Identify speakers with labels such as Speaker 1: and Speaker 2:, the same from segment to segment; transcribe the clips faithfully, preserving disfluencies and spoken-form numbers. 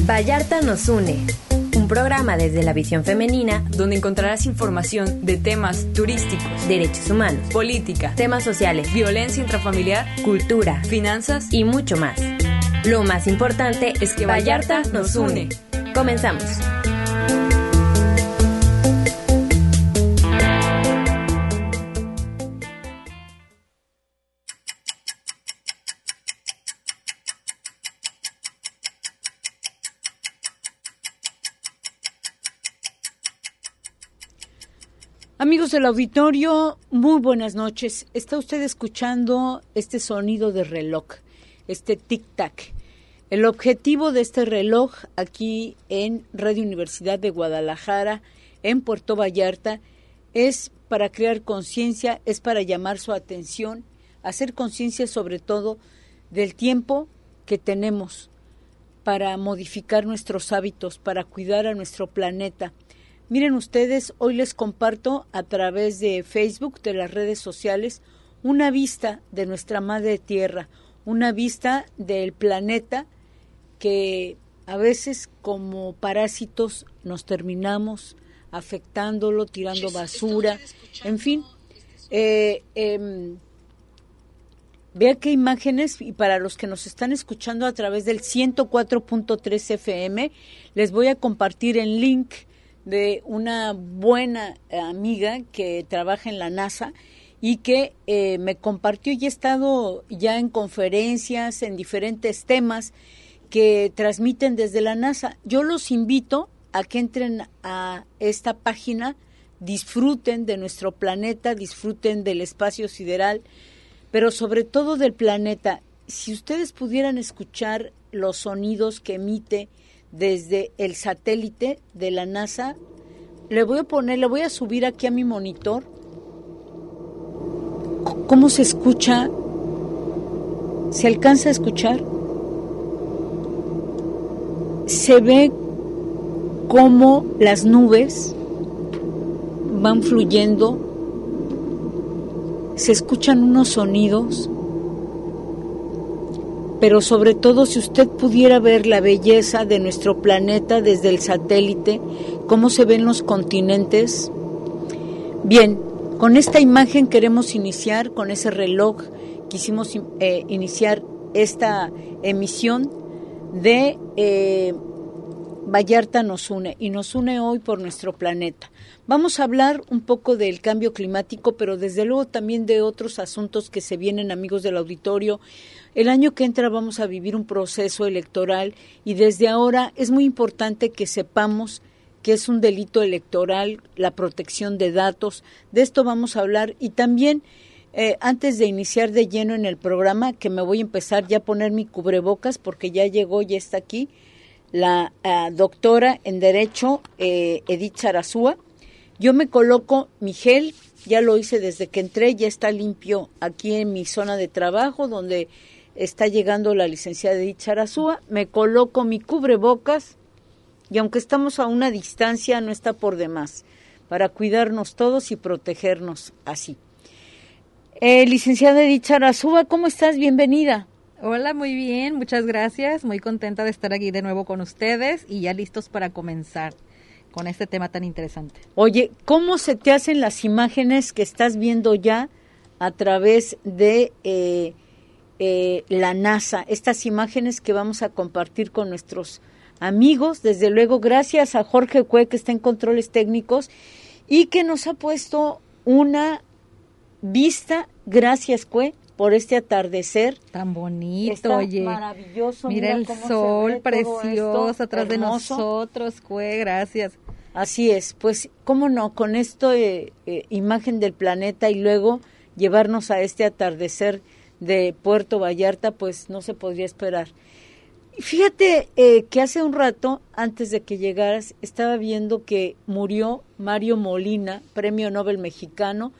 Speaker 1: Vallarta nos une, un programa desde la visión femenina
Speaker 2: donde encontrarás información de temas turísticos,
Speaker 1: derechos humanos,
Speaker 2: política,
Speaker 1: temas sociales,
Speaker 2: violencia intrafamiliar,
Speaker 1: cultura,
Speaker 2: finanzas
Speaker 1: y mucho más. Lo más importante es que Vallarta, Vallarta nos une. Comenzamos.
Speaker 3: Amigos del auditorio, muy buenas noches. Está usted escuchando este sonido de reloj, este tic-tac. El objetivo de este reloj aquí en Radio Universidad de Guadalajara, en Puerto Vallarta, es para crear conciencia, es para llamar su atención, hacer conciencia sobre todo del tiempo que tenemos para modificar nuestros hábitos, para cuidar a nuestro planeta. Miren ustedes, hoy les comparto a través de Facebook, de las redes sociales, una vista de nuestra madre tierra, una vista del planeta que a veces como parásitos nos terminamos afectándolo, tirando basura, en fin. Eh, eh, vea qué imágenes, y para los que nos están escuchando a través del ciento cuatro punto tres F M, les voy a compartir el link de una buena amiga que trabaja en la NASA y que eh, me compartió y he estado ya en conferencias, en diferentes temas que transmiten desde la NASA. Yo los invito a que entren a esta página, disfruten de nuestro planeta, disfruten del espacio sideral, pero sobre todo del planeta. Si ustedes pudieran escuchar los sonidos que emite desde el satélite de la NASA, le voy a poner, le voy a subir aquí a mi monitor cómo se escucha, se alcanza a escuchar, se ve cómo las nubes van fluyendo, se escuchan unos sonidos. Pero sobre todo, si usted pudiera ver la belleza de nuestro planeta desde el satélite, cómo se ven los continentes. Bien, con esta imagen queremos iniciar, con ese reloj, quisimos eh, iniciar esta emisión de eh, Vallarta nos une, y nos une hoy por nuestro planeta. Vamos a hablar un poco del cambio climático, pero desde luego también de otros asuntos que se vienen, amigos del auditorio. El año que entra vamos a vivir un proceso electoral y desde ahora es muy importante que sepamos que es un delito electoral la protección de datos. De esto vamos a hablar y también eh, antes de iniciar de lleno en el programa, que me voy a empezar ya a poner mi cubrebocas porque ya llegó, ya está aquí la uh, doctora en Derecho eh, Edith Sarazúa. Yo me coloco mi gel, ya lo hice desde que entré, ya está limpio aquí en mi zona de trabajo donde está llegando la licenciada Edith Sarazúa. Me coloco mi cubrebocas y aunque estamos a una distancia no está por demás para cuidarnos todos y protegernos así. Eh, licenciada Edith Sarazúa, ¿cómo estás? Bienvenida.
Speaker 4: Hola, muy bien, muchas gracias, muy contenta de estar aquí de nuevo con ustedes y ya listos para comenzar con este tema tan interesante.
Speaker 3: Oye, ¿cómo se te hacen las imágenes que estás viendo ya a través de eh, eh, la NASA? Estas imágenes que vamos a compartir con nuestros amigos, desde luego gracias a Jorge Cue, que está en controles técnicos y que nos ha puesto una vista, gracias Cue, por este atardecer
Speaker 4: tan bonito.
Speaker 3: Está
Speaker 4: oye,
Speaker 3: maravilloso.
Speaker 4: Mira, mira el sol precioso atrás hermoso. de nosotros, Cue, gracias.
Speaker 3: Así es, pues, cómo no, con esto eh, eh, imagen del planeta y luego llevarnos a este atardecer de Puerto Vallarta, pues no se podría esperar. Fíjate eh, que hace un rato, antes de que llegaras, estaba viendo que murió Mario Molina, premio Nobel mexicano.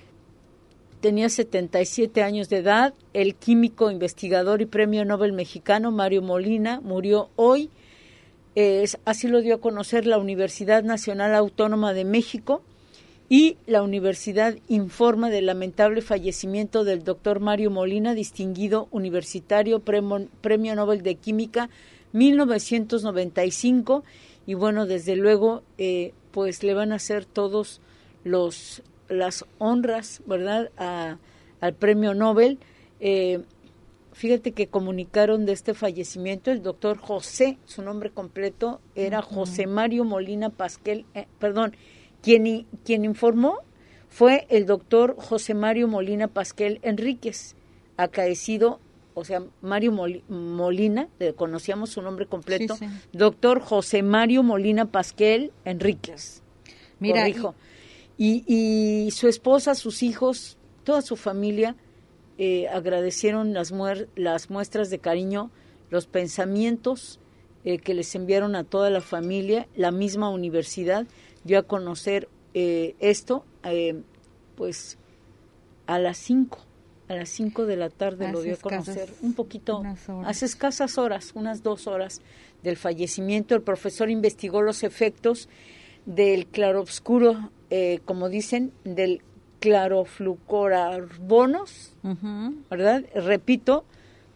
Speaker 3: Tenía setenta y siete años de edad, el químico, investigador y premio Nobel mexicano Mario Molina murió hoy, eh, así lo dio a conocer la Universidad Nacional Autónoma de México y la universidad informa del lamentable fallecimiento del doctor Mario Molina, distinguido universitario, premio, premio Nobel de Química, mil novecientos noventa y cinco, y bueno, desde luego, eh, pues le van a hacer todos los las honras, ¿verdad?, a, al premio Nobel. Eh, fíjate que comunicaron de este fallecimiento el doctor José, su nombre completo era uh-huh. José Mario Molina Pasquel, eh, perdón, quien, quien informó fue el doctor José Mario Molina Pasquel Enríquez, acaecido, o sea, Mario Mol- Molina, le conocíamos su nombre completo, sí, sí. doctor José Mario Molina Pasquel Enríquez,
Speaker 4: Mira,
Speaker 3: corrijo. Y, y su esposa, sus hijos, toda su familia eh, agradecieron las, muer- las muestras de cariño, los pensamientos eh, que les enviaron a toda la familia. La misma universidad dio a conocer eh, esto, eh, pues a las cinco, a las cinco de la tarde hace lo dio a conocer, un poquito, hace escasas horas, unas dos horas del fallecimiento. El profesor investigó los efectos del claroscuro, eh, como dicen, del clorofluorocarbonos, uh-huh. ¿verdad? Repito,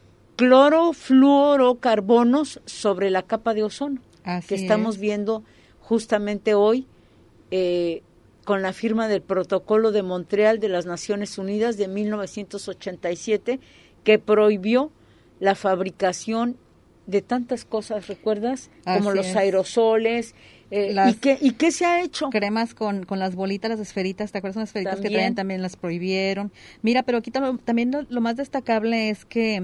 Speaker 3: clorofluorocarbonos sobre la capa de ozono, Así que estamos es. viendo justamente hoy eh, con la firma del Protocolo de Montreal de las Naciones Unidas de mil novecientos ochenta y siete, que prohibió la fabricación de tantas cosas, ¿recuerdas? Así Como los es. aerosoles. Eh, ¿y, qué, ¿Y qué se ha hecho?
Speaker 4: Cremas con, con las bolitas, las esferitas, ¿te acuerdas? Las esferitas
Speaker 3: ¿También?
Speaker 4: que traían también las prohibieron. Mira, pero aquí tam- también lo, lo más destacable es que,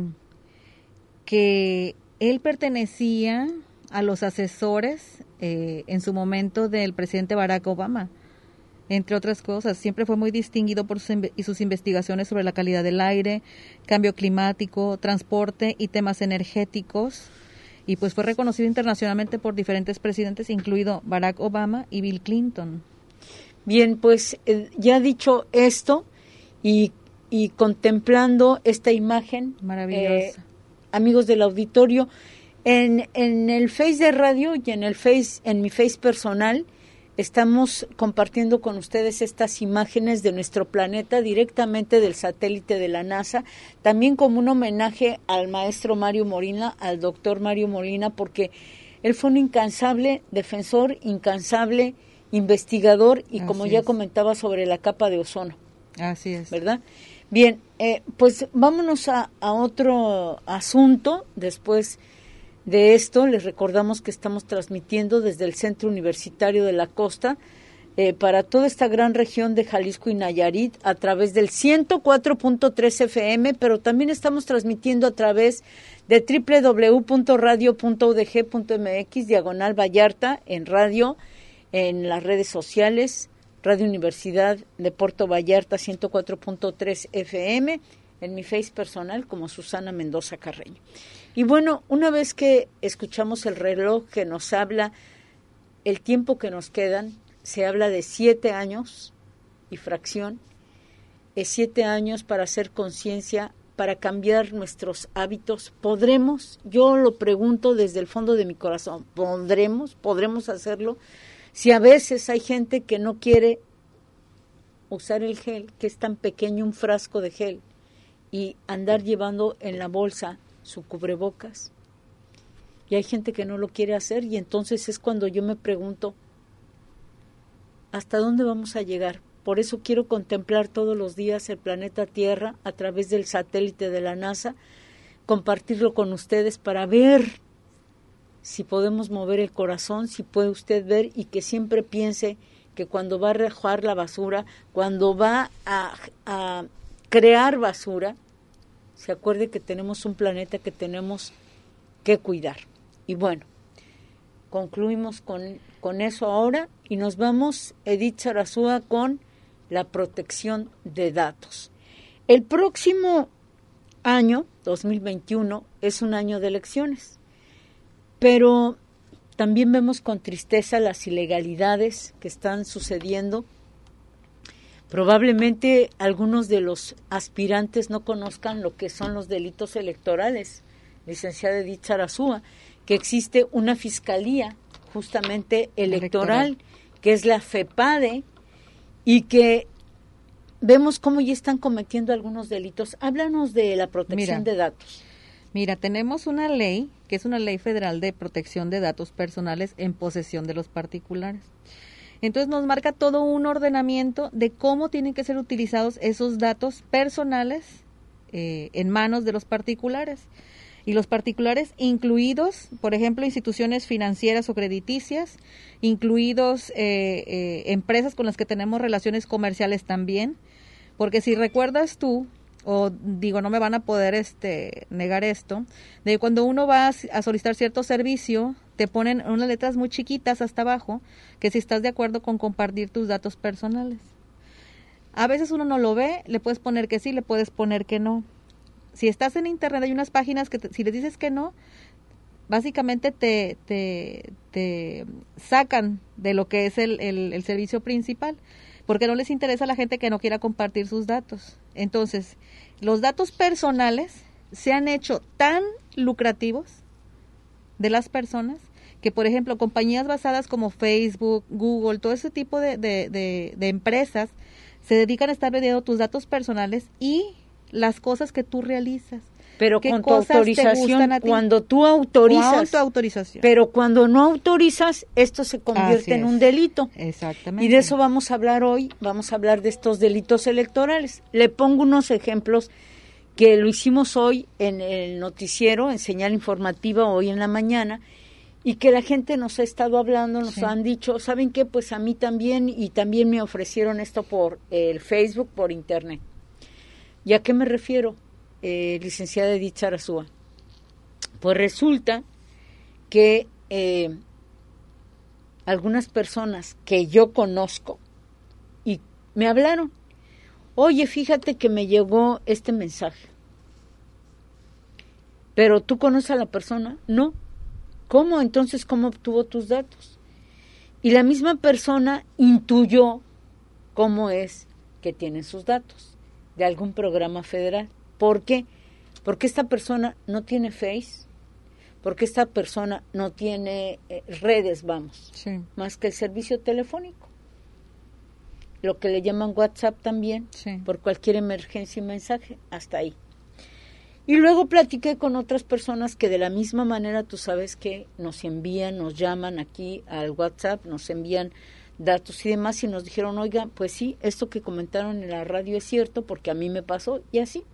Speaker 4: que él pertenecía a los asesores eh, en su momento del presidente Barack Obama, entre otras cosas. Siempre fue muy distinguido por sus, y sus investigaciones sobre la calidad del aire, cambio climático, transporte y temas energéticos. Y pues fue reconocido internacionalmente por diferentes presidentes, incluido Barack Obama y Bill Clinton.
Speaker 3: Bien, pues eh, ya dicho esto y, y contemplando esta imagen,
Speaker 4: maravillosa, eh,
Speaker 3: amigos del auditorio, en, en el Face de radio y en el Face, en mi Face personal, estamos compartiendo con ustedes estas imágenes de nuestro planeta directamente del satélite de la NASA, también como un homenaje al maestro Mario Molina, al doctor Mario Molina, porque él fue un incansable defensor, incansable investigador y Así como ya es. comentaba sobre la capa de ozono.
Speaker 4: Así es.
Speaker 3: ¿Verdad? Bien, eh, pues vámonos a, a otro asunto después de esto. Les recordamos que estamos transmitiendo desde el Centro Universitario de la Costa eh, para toda esta gran región de Jalisco y Nayarit a través del ciento cuatro punto tres F M, pero también estamos transmitiendo a través de doble u doble u doble u punto radio punto u d g punto m x diagonal Vallarta en radio, en las redes sociales, Radio Universidad de Puerto Vallarta ciento cuatro punto tres F M, en mi Face personal como Susana Mendoza Carreño. Y bueno, una vez que escuchamos el reloj que nos habla el tiempo que nos quedan, se habla de siete años y fracción, es siete años para hacer conciencia, para cambiar nuestros hábitos. ¿Podremos? Yo lo pregunto desde el fondo de mi corazón, ¿podremos? ¿Podremos hacerlo? Si a veces hay gente que no quiere usar el gel, que es tan pequeño un frasco de gel, y andar llevando en la bolsa su cubrebocas, y hay gente que no lo quiere hacer, y entonces es cuando yo me pregunto, ¿hasta dónde vamos a llegar? Por eso quiero contemplar todos los días el planeta Tierra a través del satélite de la NASA, compartirlo con ustedes para ver si podemos mover el corazón, si puede usted ver, y que siempre piense que cuando va a arrojar la basura, cuando va a, a crear basura, se acuerde que tenemos un planeta que tenemos que cuidar. Y bueno, concluimos con, con eso ahora y nos vamos, Edith Sarazúa, con la protección de datos. El próximo año, dos mil veintiuno, es un año de elecciones, pero también vemos con tristeza las ilegalidades que están sucediendo. Probablemente algunos de los aspirantes no conozcan lo que son los delitos electorales, licenciada Edith Sarazúa, que existe una fiscalía justamente electoral, electoral, que es la FEPADE, y que vemos cómo ya están cometiendo algunos delitos. Háblanos de la protección Mira, de datos.
Speaker 4: Mira, tenemos una ley, que es una ley federal de protección de datos personales en posesión de los particulares. Entonces nos marca todo un ordenamiento de cómo tienen que ser utilizados esos datos personales eh, en manos de los particulares. Y los particulares incluidos, por ejemplo, instituciones financieras o crediticias, incluidos eh, eh, empresas con las que tenemos relaciones comerciales también, porque si recuerdas tú, o digo, no me van a poder este negar esto, de cuando uno va a solicitar cierto servicio, te ponen unas letras muy chiquitas hasta abajo, que si estás de acuerdo con compartir tus datos personales. A veces uno no lo ve, le puedes poner que sí, le puedes poner que no. Si estás en internet hay unas páginas que te, si les dices que no, básicamente te, te, te sacan de lo que es el, el, el servicio principal, porque no les interesa a la gente que no quiera compartir sus datos. Entonces, los datos personales se han hecho tan lucrativos de las personas que, por ejemplo, compañías basadas como Facebook, Google, todo ese tipo de, de, de, de empresas se dedican a estar vendiendo tus datos personales y las cosas que tú realizas.
Speaker 3: Pero con tu autorización, cuando tú autorizas,
Speaker 4: tu autorización.
Speaker 3: Pero cuando no autorizas, esto se convierte en un delito.
Speaker 4: Exactamente.
Speaker 3: Y de eso vamos a hablar hoy, vamos a hablar de estos delitos electorales. Le pongo unos ejemplos que lo hicimos hoy en el noticiero, en señal informativa, hoy en la mañana, y que la gente nos ha estado hablando, nos sí. han dicho, ¿saben qué? Pues a mí también, y también me ofrecieron esto por el Facebook, por internet. ¿Y a qué me refiero? Eh, licenciada Edith Sarasúa, pues resulta que eh, algunas personas que yo conozco y me hablaron, oye, fíjate que me llegó este mensaje, pero ¿tú conoces a la persona? No. ¿Cómo? Entonces, ¿cómo obtuvo tus datos? Y la misma persona intuyó cómo es que tienen sus datos de algún programa federal. ¿Por qué? Porque esta persona no tiene Face, porque esta persona no tiene eh, redes, vamos,
Speaker 4: sí.
Speaker 3: más que el servicio telefónico. Lo que le llaman WhatsApp también,
Speaker 4: sí.
Speaker 3: por cualquier emergencia y mensaje, hasta ahí. Y luego platiqué con otras personas que de la misma manera, tú sabes que nos envían, nos llaman aquí al WhatsApp, nos envían datos y demás, y nos dijeron, oiga, pues sí, esto que comentaron en la radio es cierto, porque a mí me pasó, y así.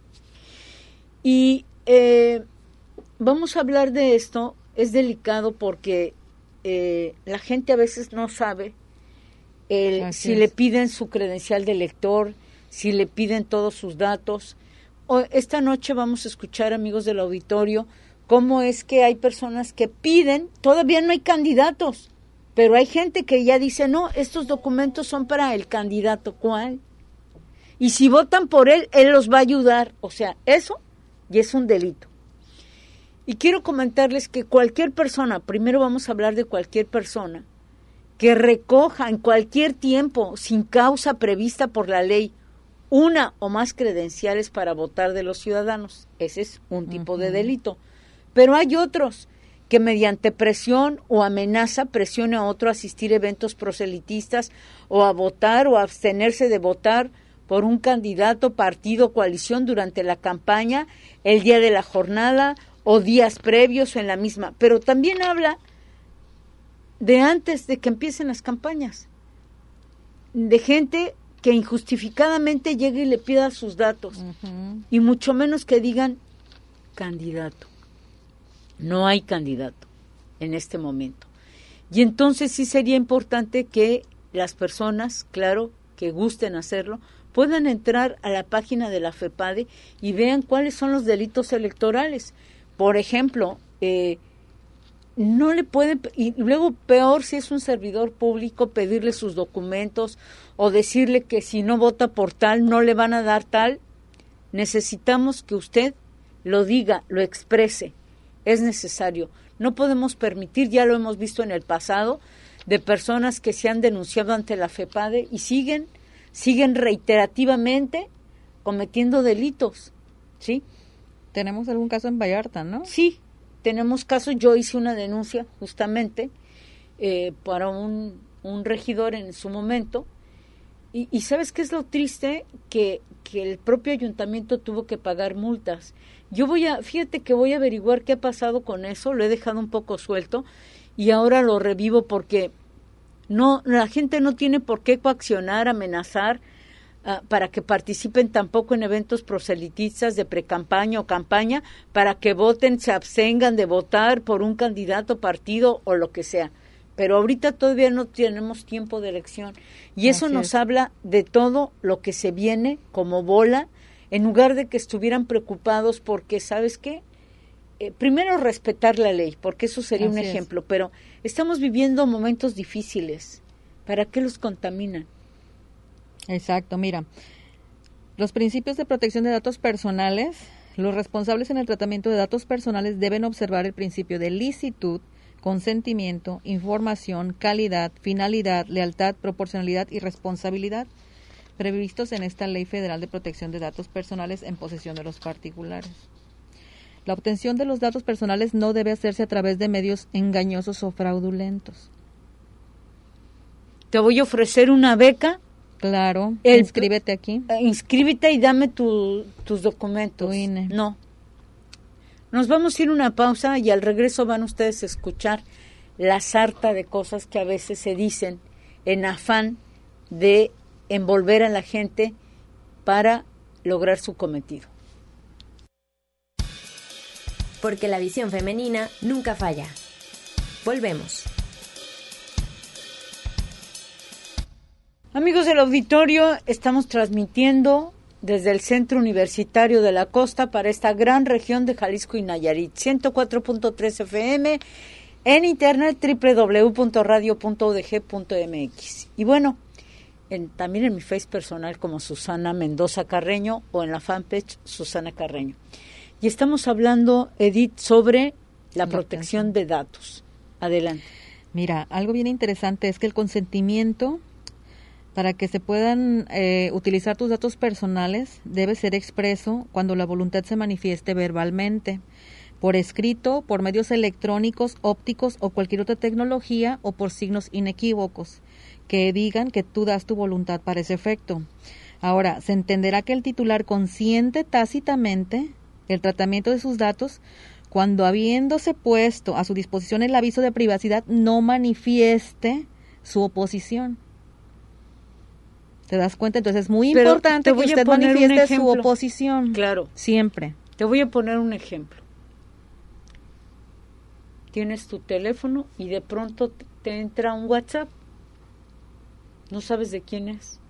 Speaker 3: Y eh, vamos a hablar de esto, es delicado porque eh, la gente a veces no sabe el, si es. le piden su credencial de lector, si le piden todos sus datos. O, esta noche vamos a escuchar, amigos del auditorio, cómo es que hay personas que piden, todavía no hay candidatos, pero hay gente que ya dice, no, estos documentos son para el candidato. ¿Cuál? Y si votan por él, él los va a ayudar. O sea, eso y es un delito. Y quiero comentarles que cualquier persona, primero vamos a hablar de cualquier persona, que recoja en cualquier tiempo, sin causa prevista por la ley, una o más credenciales para votar de los ciudadanos. Ese es un tipo uh-huh. de delito. Pero hay otros que mediante presión o amenaza presione a otro a asistir a eventos proselitistas o a votar o a abstenerse de votar por un candidato, partido, coalición durante la campaña, el día de la jornada o días previos o en la misma. Pero también habla de antes de que empiecen las campañas, de gente que injustificadamente llegue y le pida sus datos, uh-huh. y mucho menos que digan candidato. No hay candidato en este momento. Y entonces sí sería importante que las personas, claro, que gusten hacerlo, puedan entrar a la página de la FEPADE y vean cuáles son los delitos electorales. Por ejemplo, eh, no le pueden, y luego peor si es un servidor público, pedirle sus documentos o decirle que si no vota por tal, no le van a dar tal. Necesitamos que usted lo diga, lo exprese. Es necesario. No podemos permitir, ya lo hemos visto en el pasado, de personas que se han denunciado ante la FEPADE y siguen siguen reiterativamente cometiendo delitos, ¿sí?
Speaker 4: Tenemos algún caso en Vallarta, ¿no?
Speaker 3: Sí, tenemos casos. Yo hice una denuncia justamente eh, para un, un regidor en su momento Y, y ¿sabes qué es lo triste? Que, que el propio ayuntamiento tuvo que pagar multas. Yo voy a, fíjate que voy a averiguar qué ha pasado con eso, lo he dejado un poco suelto y ahora lo revivo porque no, la gente no tiene por qué coaccionar, amenazar uh, para que participen tampoco en eventos proselitistas de precampaña o campaña, para que voten, se abstengan de votar por un candidato, partido o lo que sea. Pero ahorita todavía no tenemos tiempo de elección y eso
Speaker 4: Así
Speaker 3: nos
Speaker 4: es.
Speaker 3: habla de todo lo que se viene como bola, en lugar de que estuvieran preocupados porque, ¿sabes qué? Eh, primero respetar la ley, porque eso sería
Speaker 4: Así
Speaker 3: un
Speaker 4: es.
Speaker 3: ejemplo, pero estamos viviendo momentos difíciles. ¿Para qué los contaminan?
Speaker 4: Exacto, mira, los principios de protección de datos personales, los responsables en el tratamiento de datos personales deben observar el principio de licitud, consentimiento, información, calidad, finalidad, lealtad, proporcionalidad y responsabilidad, previstos en esta Ley Federal de Protección de Datos Personales en posesión de los particulares. La obtención de los datos personales no debe hacerse a través de medios engañosos o fraudulentos.
Speaker 3: Te voy a ofrecer una beca.
Speaker 4: Claro,
Speaker 3: El-
Speaker 4: inscríbete aquí.
Speaker 3: Eh, inscríbete y dame tu, tus documentos.
Speaker 4: Tu I N E.
Speaker 3: No. Nos vamos a ir a una pausa y al regreso van ustedes a escuchar la sarta de cosas que a veces se dicen en afán de envolver a la gente para lograr su cometido.
Speaker 1: Porque la visión femenina nunca falla. Volvemos.
Speaker 3: Amigos del auditorio, estamos transmitiendo desde el Centro Universitario de la Costa para esta gran región de Jalisco y Nayarit, ciento cuatro punto tres F M, en internet doble u doble u doble u punto radio punto u d g punto m x. Y bueno, en, también en mi face personal como Susana Mendoza Carreño o en la fanpage Susana Carreño. Y estamos hablando, Edith, sobre la protección de datos. Adelante.
Speaker 4: Mira, algo bien interesante es que el consentimiento para que se puedan eh, utilizar tus datos personales debe ser expreso cuando la voluntad se manifieste verbalmente, por escrito, por medios electrónicos, ópticos o cualquier otra tecnología o por signos inequívocos que digan que tú das tu voluntad para ese efecto. Ahora, se entenderá que el titular consiente tácitamente el tratamiento de sus datos cuando, habiéndose puesto a su disposición el aviso de privacidad, no manifieste su oposición. ¿Te das cuenta? Entonces es muy
Speaker 3: Pero
Speaker 4: importante
Speaker 3: te voy
Speaker 4: que
Speaker 3: a
Speaker 4: usted
Speaker 3: poner un
Speaker 4: manifieste su
Speaker 3: ejemplo.
Speaker 4: oposición.
Speaker 3: Claro.
Speaker 4: Siempre.
Speaker 3: Te voy a poner un ejemplo. Tienes tu teléfono y de pronto te entra un WhatsApp. No sabes de quién es.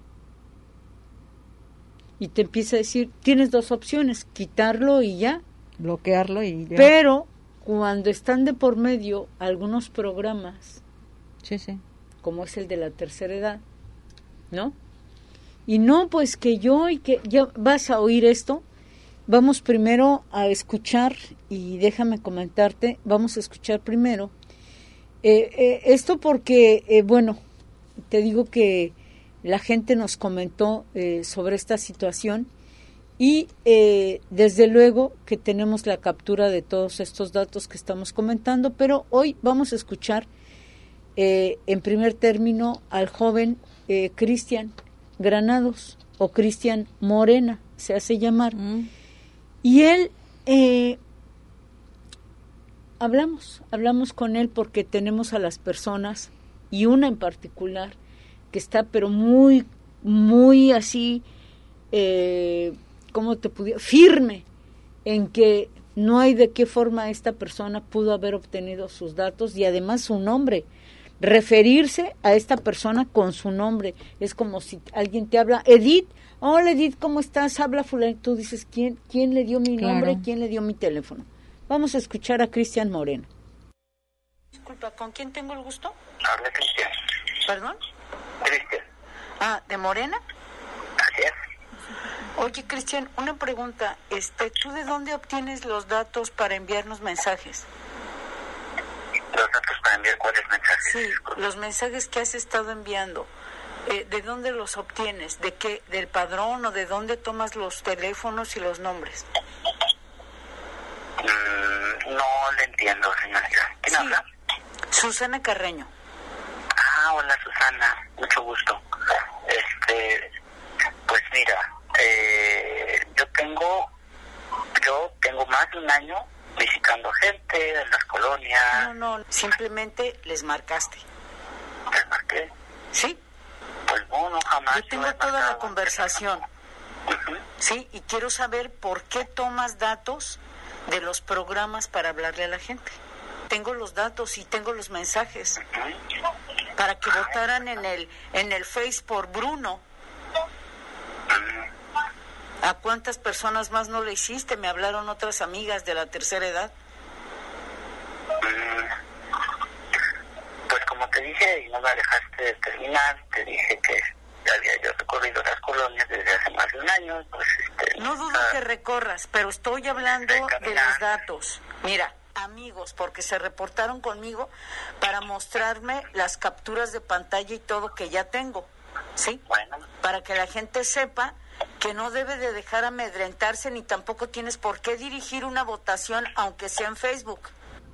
Speaker 3: Y te empieza a decir, tienes dos opciones, quitarlo y ya.
Speaker 4: Bloquearlo y ya.
Speaker 3: Pero cuando están de por medio algunos programas,
Speaker 4: Sí, sí.
Speaker 3: como es el de la tercera edad, ¿no? Y no, pues que yo y que ya vas a oír esto. Vamos primero a escuchar y déjame comentarte, vamos a escuchar primero eh, eh, esto porque, eh, bueno, te digo que la gente nos comentó eh, sobre esta situación y eh, desde luego que tenemos la captura de todos estos datos que estamos comentando, pero hoy vamos a escuchar eh, en primer término al joven eh, Cristian Granados o Cristian Morena, se hace llamar.
Speaker 4: Mm.
Speaker 3: Y él, eh, hablamos, hablamos con él porque tenemos a las personas, y una en particular, que está pero muy, muy así, eh, ¿cómo te pudiera? Firme en que no hay de qué forma esta persona pudo haber obtenido sus datos y además su nombre. Referirse a esta persona con su nombre. Es como si alguien te habla, Edith, hola Edith, ¿cómo estás? Habla fulano. Tú dices, ¿quién, quién le dio mi
Speaker 4: Claro.
Speaker 3: nombre? ¿Quién le dio mi teléfono? Vamos a escuchar a Cristian Moreno. Disculpa, ¿con quién tengo el gusto?
Speaker 5: Habla Cristian.
Speaker 3: ¿Perdón?
Speaker 5: Cristian.
Speaker 3: Ah, ¿de Morena?
Speaker 5: Así es.
Speaker 3: Oye, Cristian, una pregunta. Este, ¿tú de dónde obtienes los datos para enviarnos mensajes?
Speaker 5: Los datos para enviar cuáles mensajes.
Speaker 3: Sí, los mensajes que has estado enviando, eh, ¿de dónde los obtienes? ¿De qué? ¿Del padrón o de dónde tomas los teléfonos y los nombres?
Speaker 5: Mm, no le entiendo, señorita. ¿Quién
Speaker 3: Sí.
Speaker 5: habla?
Speaker 3: Susana Carreño.
Speaker 5: Ah, hola Susana, mucho gusto. Este, Este, pues mira, eh, yo tengo, yo tengo más de un año visitando gente en las colonias.
Speaker 3: No, no, simplemente les marcaste.
Speaker 5: ¿Les marqué?
Speaker 3: Sí.
Speaker 5: Pues no, no, jamás.
Speaker 3: Yo tengo toda la conversación.
Speaker 5: Uh-huh.
Speaker 3: Sí, y quiero saber por qué tomas datos de los programas para hablarle a la gente. Tengo los datos y tengo los mensajes
Speaker 5: Uh-huh.
Speaker 3: para que votaran en el en el Face por Bruno.
Speaker 5: Uh-huh.
Speaker 3: ¿A cuántas personas más no le hiciste? Me hablaron otras amigas de la tercera edad.
Speaker 5: Uh-huh. Pues como te dije y no me dejaste de terminar, te dije que ya había yo recorrido las colonias desde hace más de un año. Pues, este,
Speaker 3: No dudo
Speaker 5: ah,
Speaker 3: que recorras, pero estoy hablando
Speaker 5: de
Speaker 3: de
Speaker 5: caminar.
Speaker 3: los datos. Mira, amigos, porque se reportaron conmigo para mostrarme las capturas de pantalla y todo que ya tengo, ¿sí?
Speaker 5: Bueno,
Speaker 3: Para que la gente sepa que no debe de dejar amedrentarse ni tampoco tienes por qué dirigir una votación aunque sea en Facebook.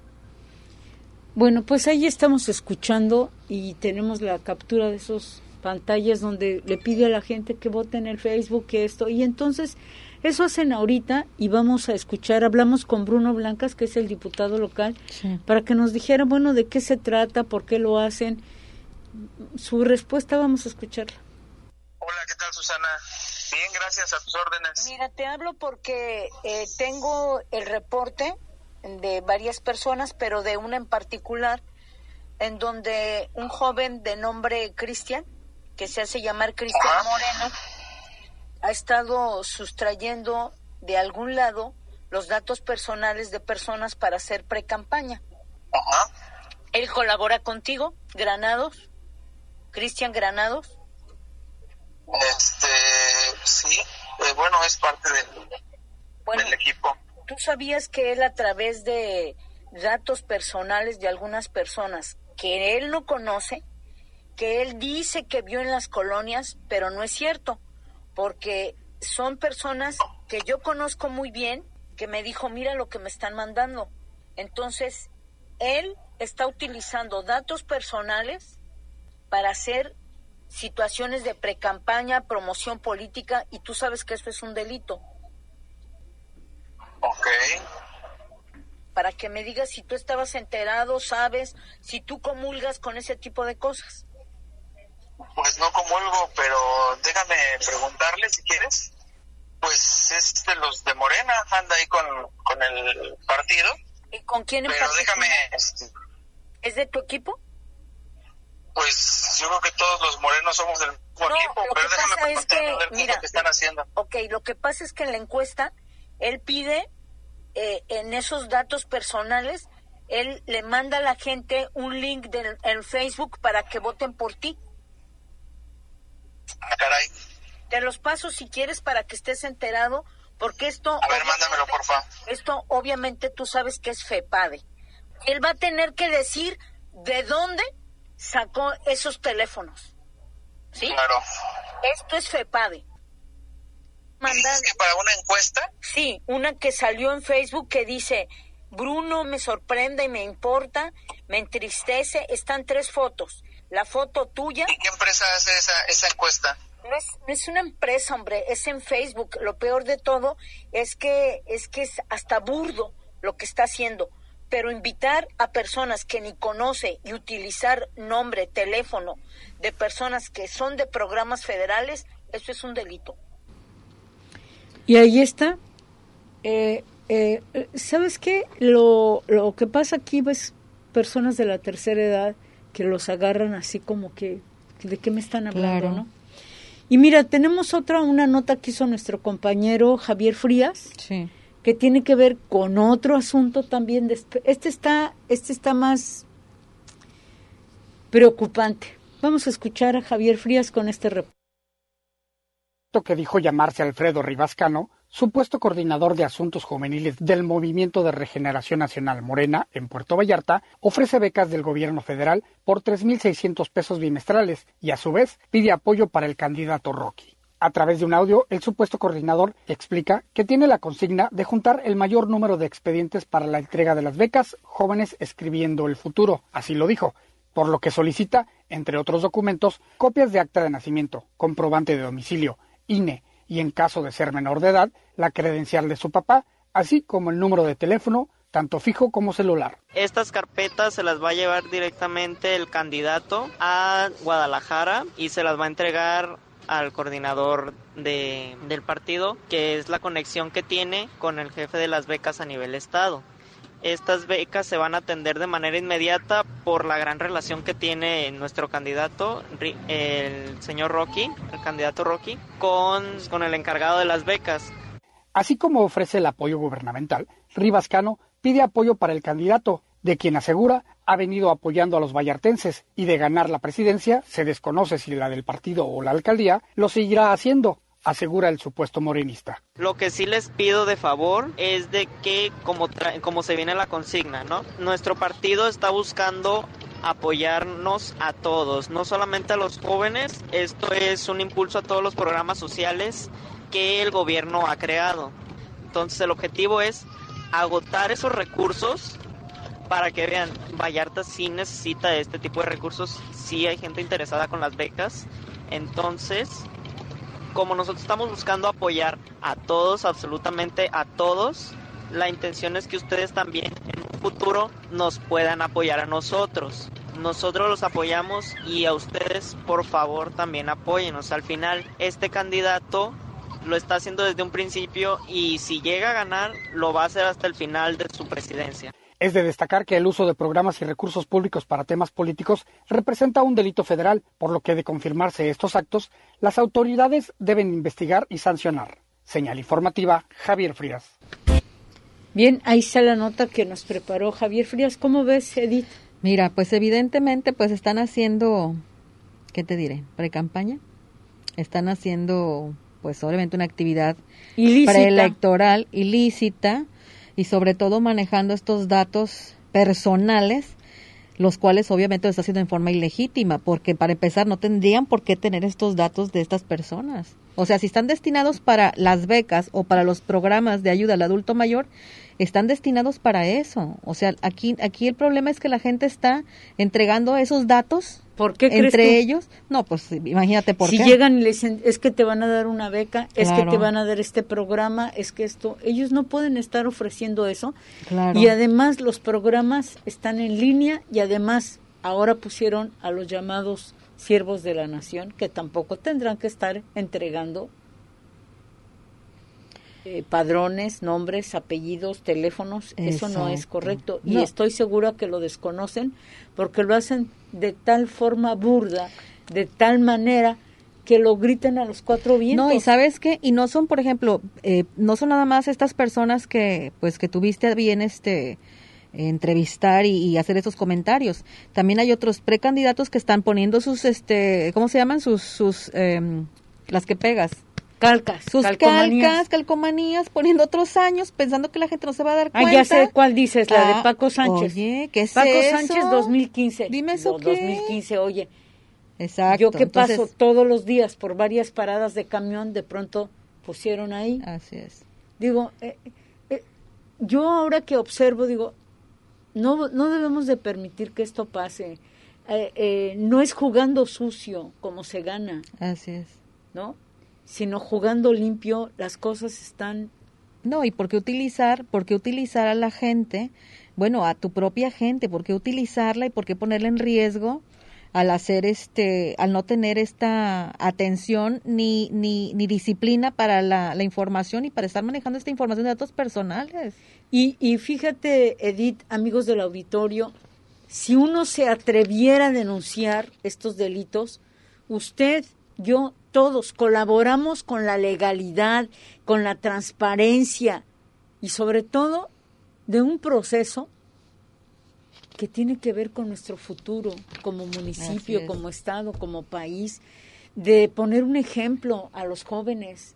Speaker 3: Bueno, pues ahí estamos escuchando y tenemos la captura de esos pantallas donde le pide a la gente que vote en el Facebook, que esto, y entonces eso hacen ahorita y vamos a escuchar, hablamos con Bruno Blancas, que es el diputado local,
Speaker 4: Sí.
Speaker 3: para que nos dijera, bueno, de qué se trata, por qué lo hacen. Su respuesta vamos a escucharla.
Speaker 6: Hola, ¿qué tal, Susana? Bien, gracias, a tus órdenes.
Speaker 3: Mira, te hablo porque eh, tengo el reporte de varias personas, pero de una en particular, en donde un joven de nombre Cristian, que se hace llamar Cristian
Speaker 6: Ajá.
Speaker 3: Moreno, ha estado sustrayendo de algún lado los datos personales de personas para hacer precampaña.
Speaker 6: Ajá.
Speaker 3: Él colabora contigo, Granados, Cristian Granados.
Speaker 6: Este, sí, eh, bueno, es parte del,
Speaker 3: Bueno,
Speaker 6: del equipo.
Speaker 3: ¿tú sabías que él a través de datos personales de algunas personas que él no conoce, que él dice que vio en las colonias, pero no es cierto, porque son personas que yo conozco muy bien, que me dijo, mira lo que me están mandando? Entonces, él está utilizando datos personales para hacer situaciones de precampaña, promoción política, y tú sabes que eso es un delito.
Speaker 6: Ok.
Speaker 3: Para que me digas si tú estabas enterado, sabes, si tú comulgas con ese tipo de cosas.
Speaker 6: Pues no comulgo, pero déjame preguntarle si quieres. Pues es de los de Morena, anda ahí con, con el partido.
Speaker 3: ¿Y con quién en
Speaker 6: Pero
Speaker 3: particular?
Speaker 6: déjame, este,
Speaker 3: ¿Es de tu equipo?
Speaker 6: pues yo creo que todos los morenos somos del mismo
Speaker 3: No,
Speaker 6: equipo,
Speaker 3: lo
Speaker 6: pero
Speaker 3: que
Speaker 6: déjame
Speaker 3: pasa es
Speaker 6: preguntarle
Speaker 3: que,
Speaker 6: a ver qué es
Speaker 3: mira,
Speaker 6: lo que están haciendo.
Speaker 3: Ok, lo que pasa es que en la encuesta, él pide, eh, en esos datos personales, él le manda a la gente un link del, en Facebook para que voten por ti.
Speaker 6: Ah, caray.
Speaker 3: Te los paso si quieres para que estés enterado, porque esto...
Speaker 6: A ver,
Speaker 3: obviamente-
Speaker 6: mándamelo, porfa.
Speaker 3: Esto obviamente tú sabes que es FEPADE. Él va a tener que decir de dónde sacó esos teléfonos. ¿Sí?
Speaker 6: Claro.
Speaker 3: Esto es FEPADE. Mandar,
Speaker 6: ¿Dices que para una encuesta?
Speaker 3: sí, una que salió en Facebook que dice, Bruno me sorprende y me importa, me entristece, están tres fotos. La foto tuya,
Speaker 6: ¿Y qué empresa hace esa, esa encuesta?
Speaker 3: no es, no es una empresa, hombre, es en Facebook. Lo peor de todo es que es que es hasta burdo lo que está haciendo. Pero invitar a personas que ni conoce y utilizar nombre, teléfono de personas que son de programas federales, eso es un delito. Y ahí está. Eh, eh, ¿Sabes qué? Lo, lo que pasa aquí es personas de la tercera edad que los agarran así como que, ¿de qué me están hablando,
Speaker 4: Claro.
Speaker 3: no? Y mira, tenemos otra, una nota que hizo nuestro compañero Javier Frías,
Speaker 4: Sí.
Speaker 3: que tiene que ver con otro asunto también. De, este está, este está más preocupante. Vamos a escuchar a Javier Frías con este reporte.
Speaker 7: Que dijo llamarse Alfredo Rivascano, supuesto coordinador de asuntos juveniles del Movimiento de Regeneración Nacional Morena en Puerto Vallarta, ofrece becas del gobierno federal por tres mil seiscientos pesos bimestrales y a su vez pide apoyo para el candidato Rocky. A través de un audio, el supuesto coordinador explica que tiene la consigna de juntar el mayor número de expedientes para la entrega de las becas Jóvenes Escribiendo el Futuro, así lo dijo, por lo que solicita, entre otros documentos, copias de acta de nacimiento, comprobante de domicilio, I N E y, en caso de ser menor de edad, la credencial de su papá, así como el número de teléfono, tanto fijo como celular.
Speaker 8: Estas carpetas se las va a llevar directamente el candidato a Guadalajara y se las va a entregar al coordinador de, del partido, que es la conexión que tiene con el jefe de las becas a nivel estado. Estas becas se van a atender de manera inmediata por la gran relación que tiene nuestro candidato, el señor Rocky, el candidato Rocky, con, con el encargado de las becas.
Speaker 7: Así como ofrece el apoyo gubernamental, Rivas Cano pide apoyo para el candidato, de quien asegura ha venido apoyando a los vallartenses y de ganar la presidencia, se desconoce si la del partido o la alcaldía, lo seguirá haciendo, asegura el supuesto morenista.
Speaker 8: Lo que sí les pido de favor es de que, como, tra- como se viene la consigna, ¿no? Nuestro partido está buscando apoyarnos a todos, no solamente a los jóvenes. Esto es un impulso a todos los programas sociales que el gobierno ha creado. Entonces el objetivo es agotar esos recursos para que vean, Vallarta sí necesita este tipo de recursos, sí hay gente interesada con las becas. Entonces, como nosotros estamos buscando apoyar a todos, absolutamente a todos, la intención es que ustedes también en un futuro nos puedan apoyar a nosotros. Nosotros los apoyamos y a ustedes, por favor, también apóyennos. Al final, este candidato lo está haciendo desde un principio y si llega a ganar, lo va a hacer hasta el final de su presidencia.
Speaker 7: Es de destacar que el uso de programas y recursos públicos para temas políticos representa un delito federal, por lo que de confirmarse estos actos, las autoridades deben investigar y sancionar. Señal informativa, Javier Frías.
Speaker 3: Bien, ahí está la nota que nos preparó Javier Frías. ¿Cómo ves, Edith?
Speaker 4: Mira, pues evidentemente pues están haciendo, ¿qué te diré? Pre-campaña. Están haciendo pues obviamente una actividad
Speaker 3: ilícita,
Speaker 4: preelectoral, ilícita, y sobre todo manejando estos datos personales, los cuales obviamente lo está haciendo en forma ilegítima, porque para empezar no tendrían por qué tener estos datos de estas personas. O sea, si están destinados para las becas o para los programas de ayuda al adulto mayor, están destinados para eso. O sea, aquí aquí el problema es que la gente está entregando esos datos.
Speaker 3: ¿Por qué crees
Speaker 4: entre
Speaker 3: tú?
Speaker 4: ellos? No, pues imagínate por
Speaker 3: si
Speaker 4: qué.
Speaker 3: Si llegan y les dicen, es que te van a dar una beca,
Speaker 4: Claro.
Speaker 3: es que te van a dar este programa, es que esto, ellos no pueden estar ofreciendo eso.
Speaker 4: Claro.
Speaker 3: Y además los programas están en línea y además ahora pusieron a los llamados siervos de la nación, que tampoco tendrán que estar entregando eh, padrones, nombres, apellidos, teléfonos. Exacto. Eso no es correcto. No. Y estoy segura que lo desconocen porque lo hacen de tal forma burda, de tal manera que lo gritan a los cuatro vientos.
Speaker 4: No, y ¿sabes qué? Y no son, por ejemplo, eh, no son nada más estas personas que, pues, que tuviste bien este entrevistar y, y hacer esos comentarios. También hay otros precandidatos que están poniendo sus, este, ¿cómo se llaman? Sus, sus, eh, las que pegas.
Speaker 3: Calcas,
Speaker 4: sus
Speaker 3: calcomanías.
Speaker 4: calcas, calcomanías, poniendo otros años, pensando que la gente no se va a dar cuenta.
Speaker 3: Ah, ya sé cuál dices, la ah, de Paco Sánchez.
Speaker 4: Oye, ¿qué es
Speaker 3: Paco
Speaker 4: eso?
Speaker 3: Sánchez dos mil quince.
Speaker 4: Dime eso,
Speaker 3: no, ¿qué? dos mil quince, oye.
Speaker 4: Exacto.
Speaker 3: Yo que
Speaker 4: Entonces,
Speaker 3: paso todos los días por varias paradas de camión, de pronto pusieron ahí.
Speaker 4: Así es.
Speaker 3: Digo, eh, eh, yo ahora que observo, digo, no, no debemos de permitir que esto pase. Eh, eh, no es jugando sucio como se gana.
Speaker 4: Así es.
Speaker 3: ¿No? Sino jugando limpio, las cosas están...
Speaker 4: No, y por qué utilizar, por qué utilizar a la gente, bueno, a tu propia gente, por qué utilizarla y por qué ponerla en riesgo al hacer este, al no tener esta atención ni, ni, ni disciplina para la, la información y para estar manejando esta información de datos personales.
Speaker 3: Y, y fíjate, Edith, amigos del auditorio, si uno se atreviera a denunciar estos delitos, usted, yo, todos colaboramos con la legalidad, con la transparencia y sobre todo de un proceso que tiene que ver con nuestro futuro como municipio, como estado, como país, de poner un ejemplo a los jóvenes.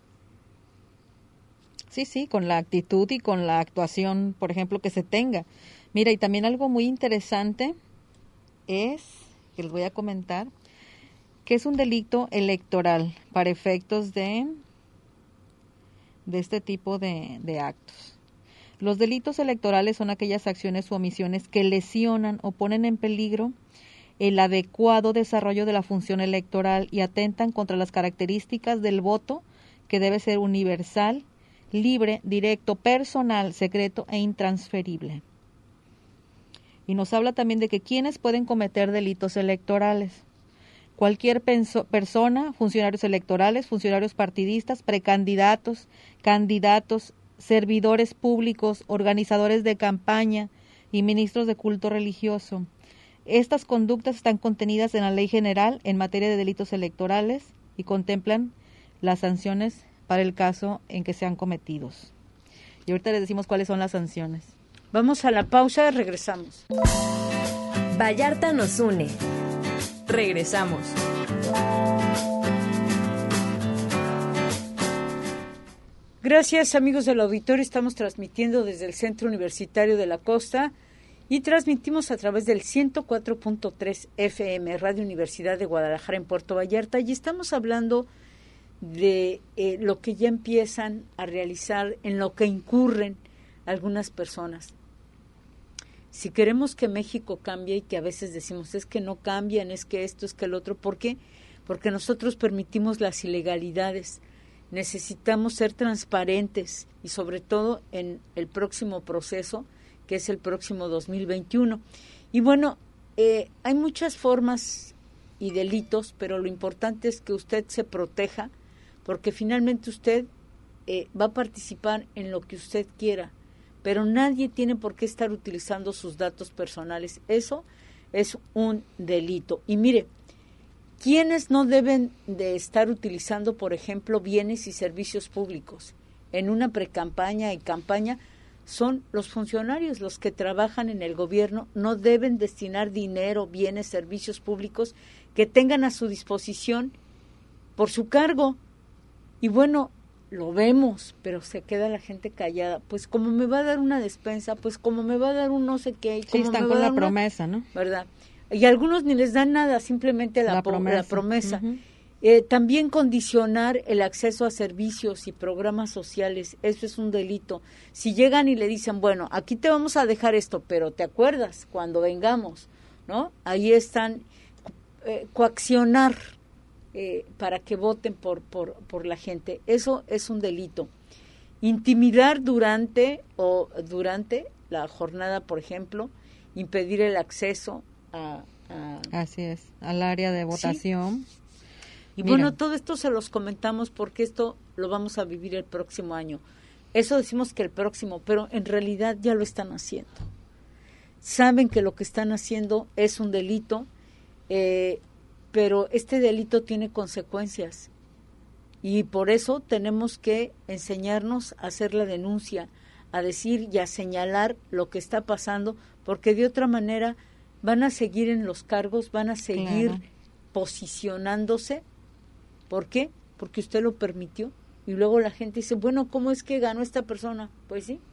Speaker 4: Sí, sí, con la actitud y con la actuación, por ejemplo, que se tenga. Mira, y también algo muy interesante es, que les voy a comentar, que es un delito electoral para efectos de, de este tipo de, de actos. Los delitos electorales son aquellas acciones u omisiones que lesionan o ponen en peligro el adecuado desarrollo de la función electoral y atentan contra las características del voto, que debe ser universal, libre, directo, personal, secreto e intransferible. Y nos habla también de que quienes pueden cometer delitos electorales. Cualquier penso, persona, funcionarios electorales, funcionarios partidistas, precandidatos, candidatos, servidores públicos, organizadores de campaña y ministros de culto religioso. Estas conductas están contenidas en la Ley General en materia de delitos electorales y contemplan las sanciones para el caso en que sean cometidos. Y ahorita les decimos cuáles son las sanciones.
Speaker 3: Vamos a la pausa, regresamos.
Speaker 1: Vallarta nos une.
Speaker 2: Regresamos.
Speaker 3: Gracias, amigos del auditorio. Estamos transmitiendo desde el Centro Universitario de la Costa y transmitimos a través del ciento cuatro punto tres F M, Radio Universidad de Guadalajara en Puerto Vallarta, y estamos hablando de eh, lo que ya empiezan a realizar, en lo que incurren algunas personas. Si queremos que México cambie, y que a veces decimos es que no cambian, es que esto, es que el otro, ¿por qué? Porque nosotros permitimos las ilegalidades. Necesitamos ser transparentes y sobre todo en el próximo proceso, que es el próximo dos mil veintiuno. Y bueno, eh, hay muchas formas y delitos, pero lo importante es que usted se proteja, porque finalmente usted eh, va a participar en lo que usted quiera, pero nadie tiene por qué estar utilizando sus datos personales. Eso es un delito. Y mire, ¿quiénes no deben de estar utilizando, por ejemplo, bienes y servicios públicos en una precampaña y campaña? Son los funcionarios, los que trabajan en el gobierno. No deben destinar dinero, bienes, servicios públicos que tengan a su disposición por su cargo. Y bueno, lo vemos, pero se queda la gente callada. Pues como me va a dar una despensa, pues como me va a dar un no sé qué.
Speaker 4: Sí, están con la promesa, ¿no?
Speaker 3: ¿Verdad? Y a algunos ni les dan nada, simplemente la,
Speaker 4: la
Speaker 3: po-
Speaker 4: promesa.
Speaker 3: la promesa.
Speaker 4: Uh-huh.
Speaker 3: Eh, también condicionar el acceso a servicios y programas sociales, eso es un delito. Si llegan y le dicen, bueno, aquí te vamos a dejar esto, pero te acuerdas cuando vengamos, ¿no? Ahí están, eh, coaccionar eh, para que voten por, por, por la gente, eso es un delito. Intimidar durante o durante la jornada, por ejemplo, impedir el acceso a... a
Speaker 4: Así es, al área de votación.
Speaker 3: ¿sí? Y
Speaker 4: Mira.
Speaker 3: bueno, todo esto se los comentamos porque esto lo vamos a vivir el próximo año. Eso decimos que el próximo, pero en realidad ya lo están haciendo. Saben que lo que están haciendo es un delito, eh, pero este delito tiene consecuencias. Y por eso tenemos que enseñarnos a hacer la denuncia, a decir y a señalar lo que está pasando, porque de otra manera van a seguir en los cargos, van a seguir
Speaker 4: Claro.
Speaker 3: posicionándose. ¿Por qué? Porque usted lo permitió. Y luego la gente dice, bueno, ¿cómo es que ganó esta persona? Pues sí.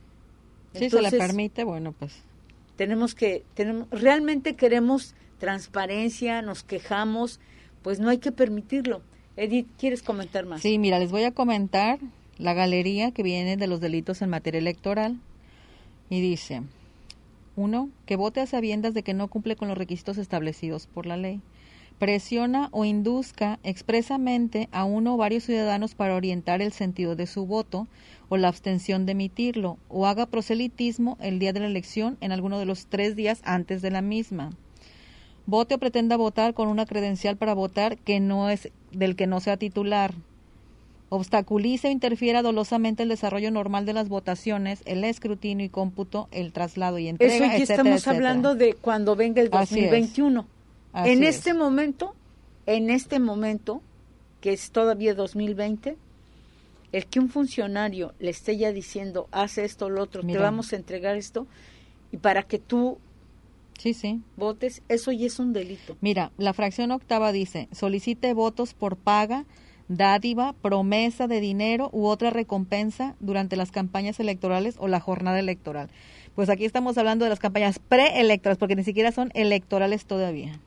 Speaker 4: Si se le permite, bueno, pues.
Speaker 3: Tenemos que, tenemos, realmente queremos transparencia, nos quejamos, pues no hay que permitirlo. Edith, ¿quieres comentar más?
Speaker 4: Sí, mira, les voy a comentar la galería que viene de los delitos en materia electoral. Y dice, uno, que vote a sabiendas de que no cumple con los requisitos establecidos por la ley. Presiona o induzca expresamente a uno o varios ciudadanos para orientar el sentido de su voto o la abstención de emitirlo, o haga proselitismo el día de la elección en alguno de los tres días antes de la misma. Vote o pretenda votar con una credencial para votar que no es del que no sea titular. Obstaculice o interfiera dolosamente el desarrollo normal de las votaciones, el escrutinio y cómputo, el traslado y entrega,
Speaker 3: Eso ya
Speaker 4: etcétera,
Speaker 3: estamos
Speaker 4: etcétera.
Speaker 3: hablando de cuando venga el dos
Speaker 4: Así
Speaker 3: mil
Speaker 4: es.
Speaker 3: veintiuno.
Speaker 4: Así
Speaker 3: en
Speaker 4: es.
Speaker 3: este momento, en este momento, que es todavía dos mil veinte, el que un funcionario le esté ya diciendo, haz esto, lo otro,
Speaker 4: Mira.
Speaker 3: te vamos a entregar esto, y para que tú
Speaker 4: Sí, sí.
Speaker 3: votes, eso ya es un delito.
Speaker 4: Mira, la fracción octava dice, solicite votos por paga, dádiva, promesa de dinero u otra recompensa durante las campañas electorales o la jornada electoral. Pues aquí estamos hablando de las campañas preelectorales, porque ni siquiera son electorales todavía.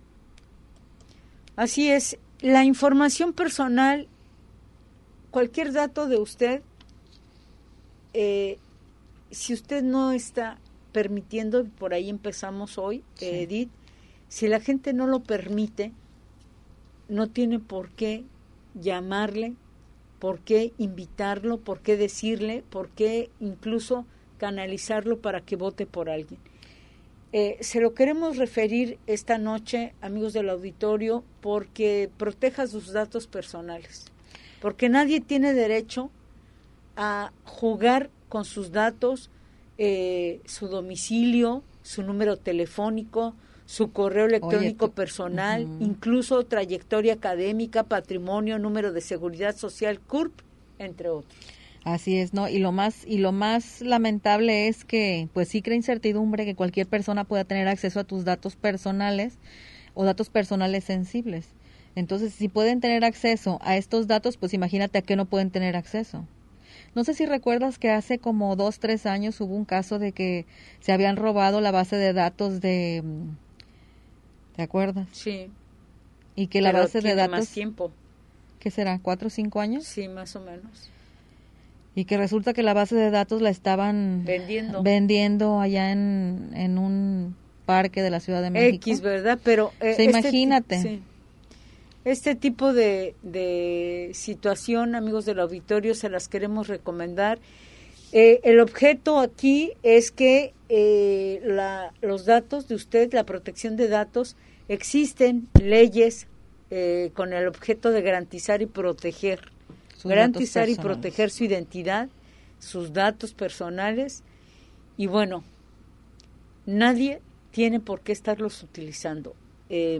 Speaker 3: Así es, la información personal, cualquier dato de usted, eh, si usted no está permitiendo, por ahí empezamos hoy,
Speaker 4: Sí.
Speaker 3: Edith, Si la gente no lo permite, no tiene por qué llamarle, por qué invitarlo, por qué decirle, por qué incluso canalizarlo para que vote por alguien. Eh, se lo queremos referir esta noche, amigos del auditorio, porque proteja sus datos personales, porque nadie tiene derecho a jugar con sus datos, eh, su domicilio, su número telefónico, su correo electrónico Oye, personal, uh-huh. incluso trayectoria académica, patrimonio, número de seguridad social, C U R P, entre otros.
Speaker 4: Así es, ¿no? Y lo más y lo más lamentable es que pues sí crea incertidumbre que cualquier persona pueda tener acceso a tus datos personales o datos personales sensibles. Entonces, si pueden tener acceso a estos datos, pues imagínate a qué no pueden tener acceso. No sé si recuerdas que hace como dos, tres años hubo un caso de que se habían robado la base de datos de... ¿Te acuerdas?
Speaker 3: Sí.
Speaker 4: Y que la
Speaker 3: Pero
Speaker 4: base de datos...
Speaker 3: más tiempo.
Speaker 4: ¿Qué será? ¿Cuatro o cinco años?
Speaker 3: Sí, más o menos.
Speaker 4: Y que resulta que la base de datos la estaban
Speaker 3: vendiendo,
Speaker 4: vendiendo allá en, en un parque de la Ciudad de México.
Speaker 3: X, ¿verdad? Pero
Speaker 4: eh, o sea,
Speaker 3: este
Speaker 4: imagínate.
Speaker 3: Sí. Este tipo de, de situación, amigos del auditorio, se las queremos recomendar. Eh, el objeto aquí es que eh, la, los datos de usted, la protección de datos, existen leyes eh, con el objeto de garantizar y proteger. Sus garantizar y proteger su identidad, sus datos personales, y bueno, nadie tiene por qué estarlos utilizando. Eh,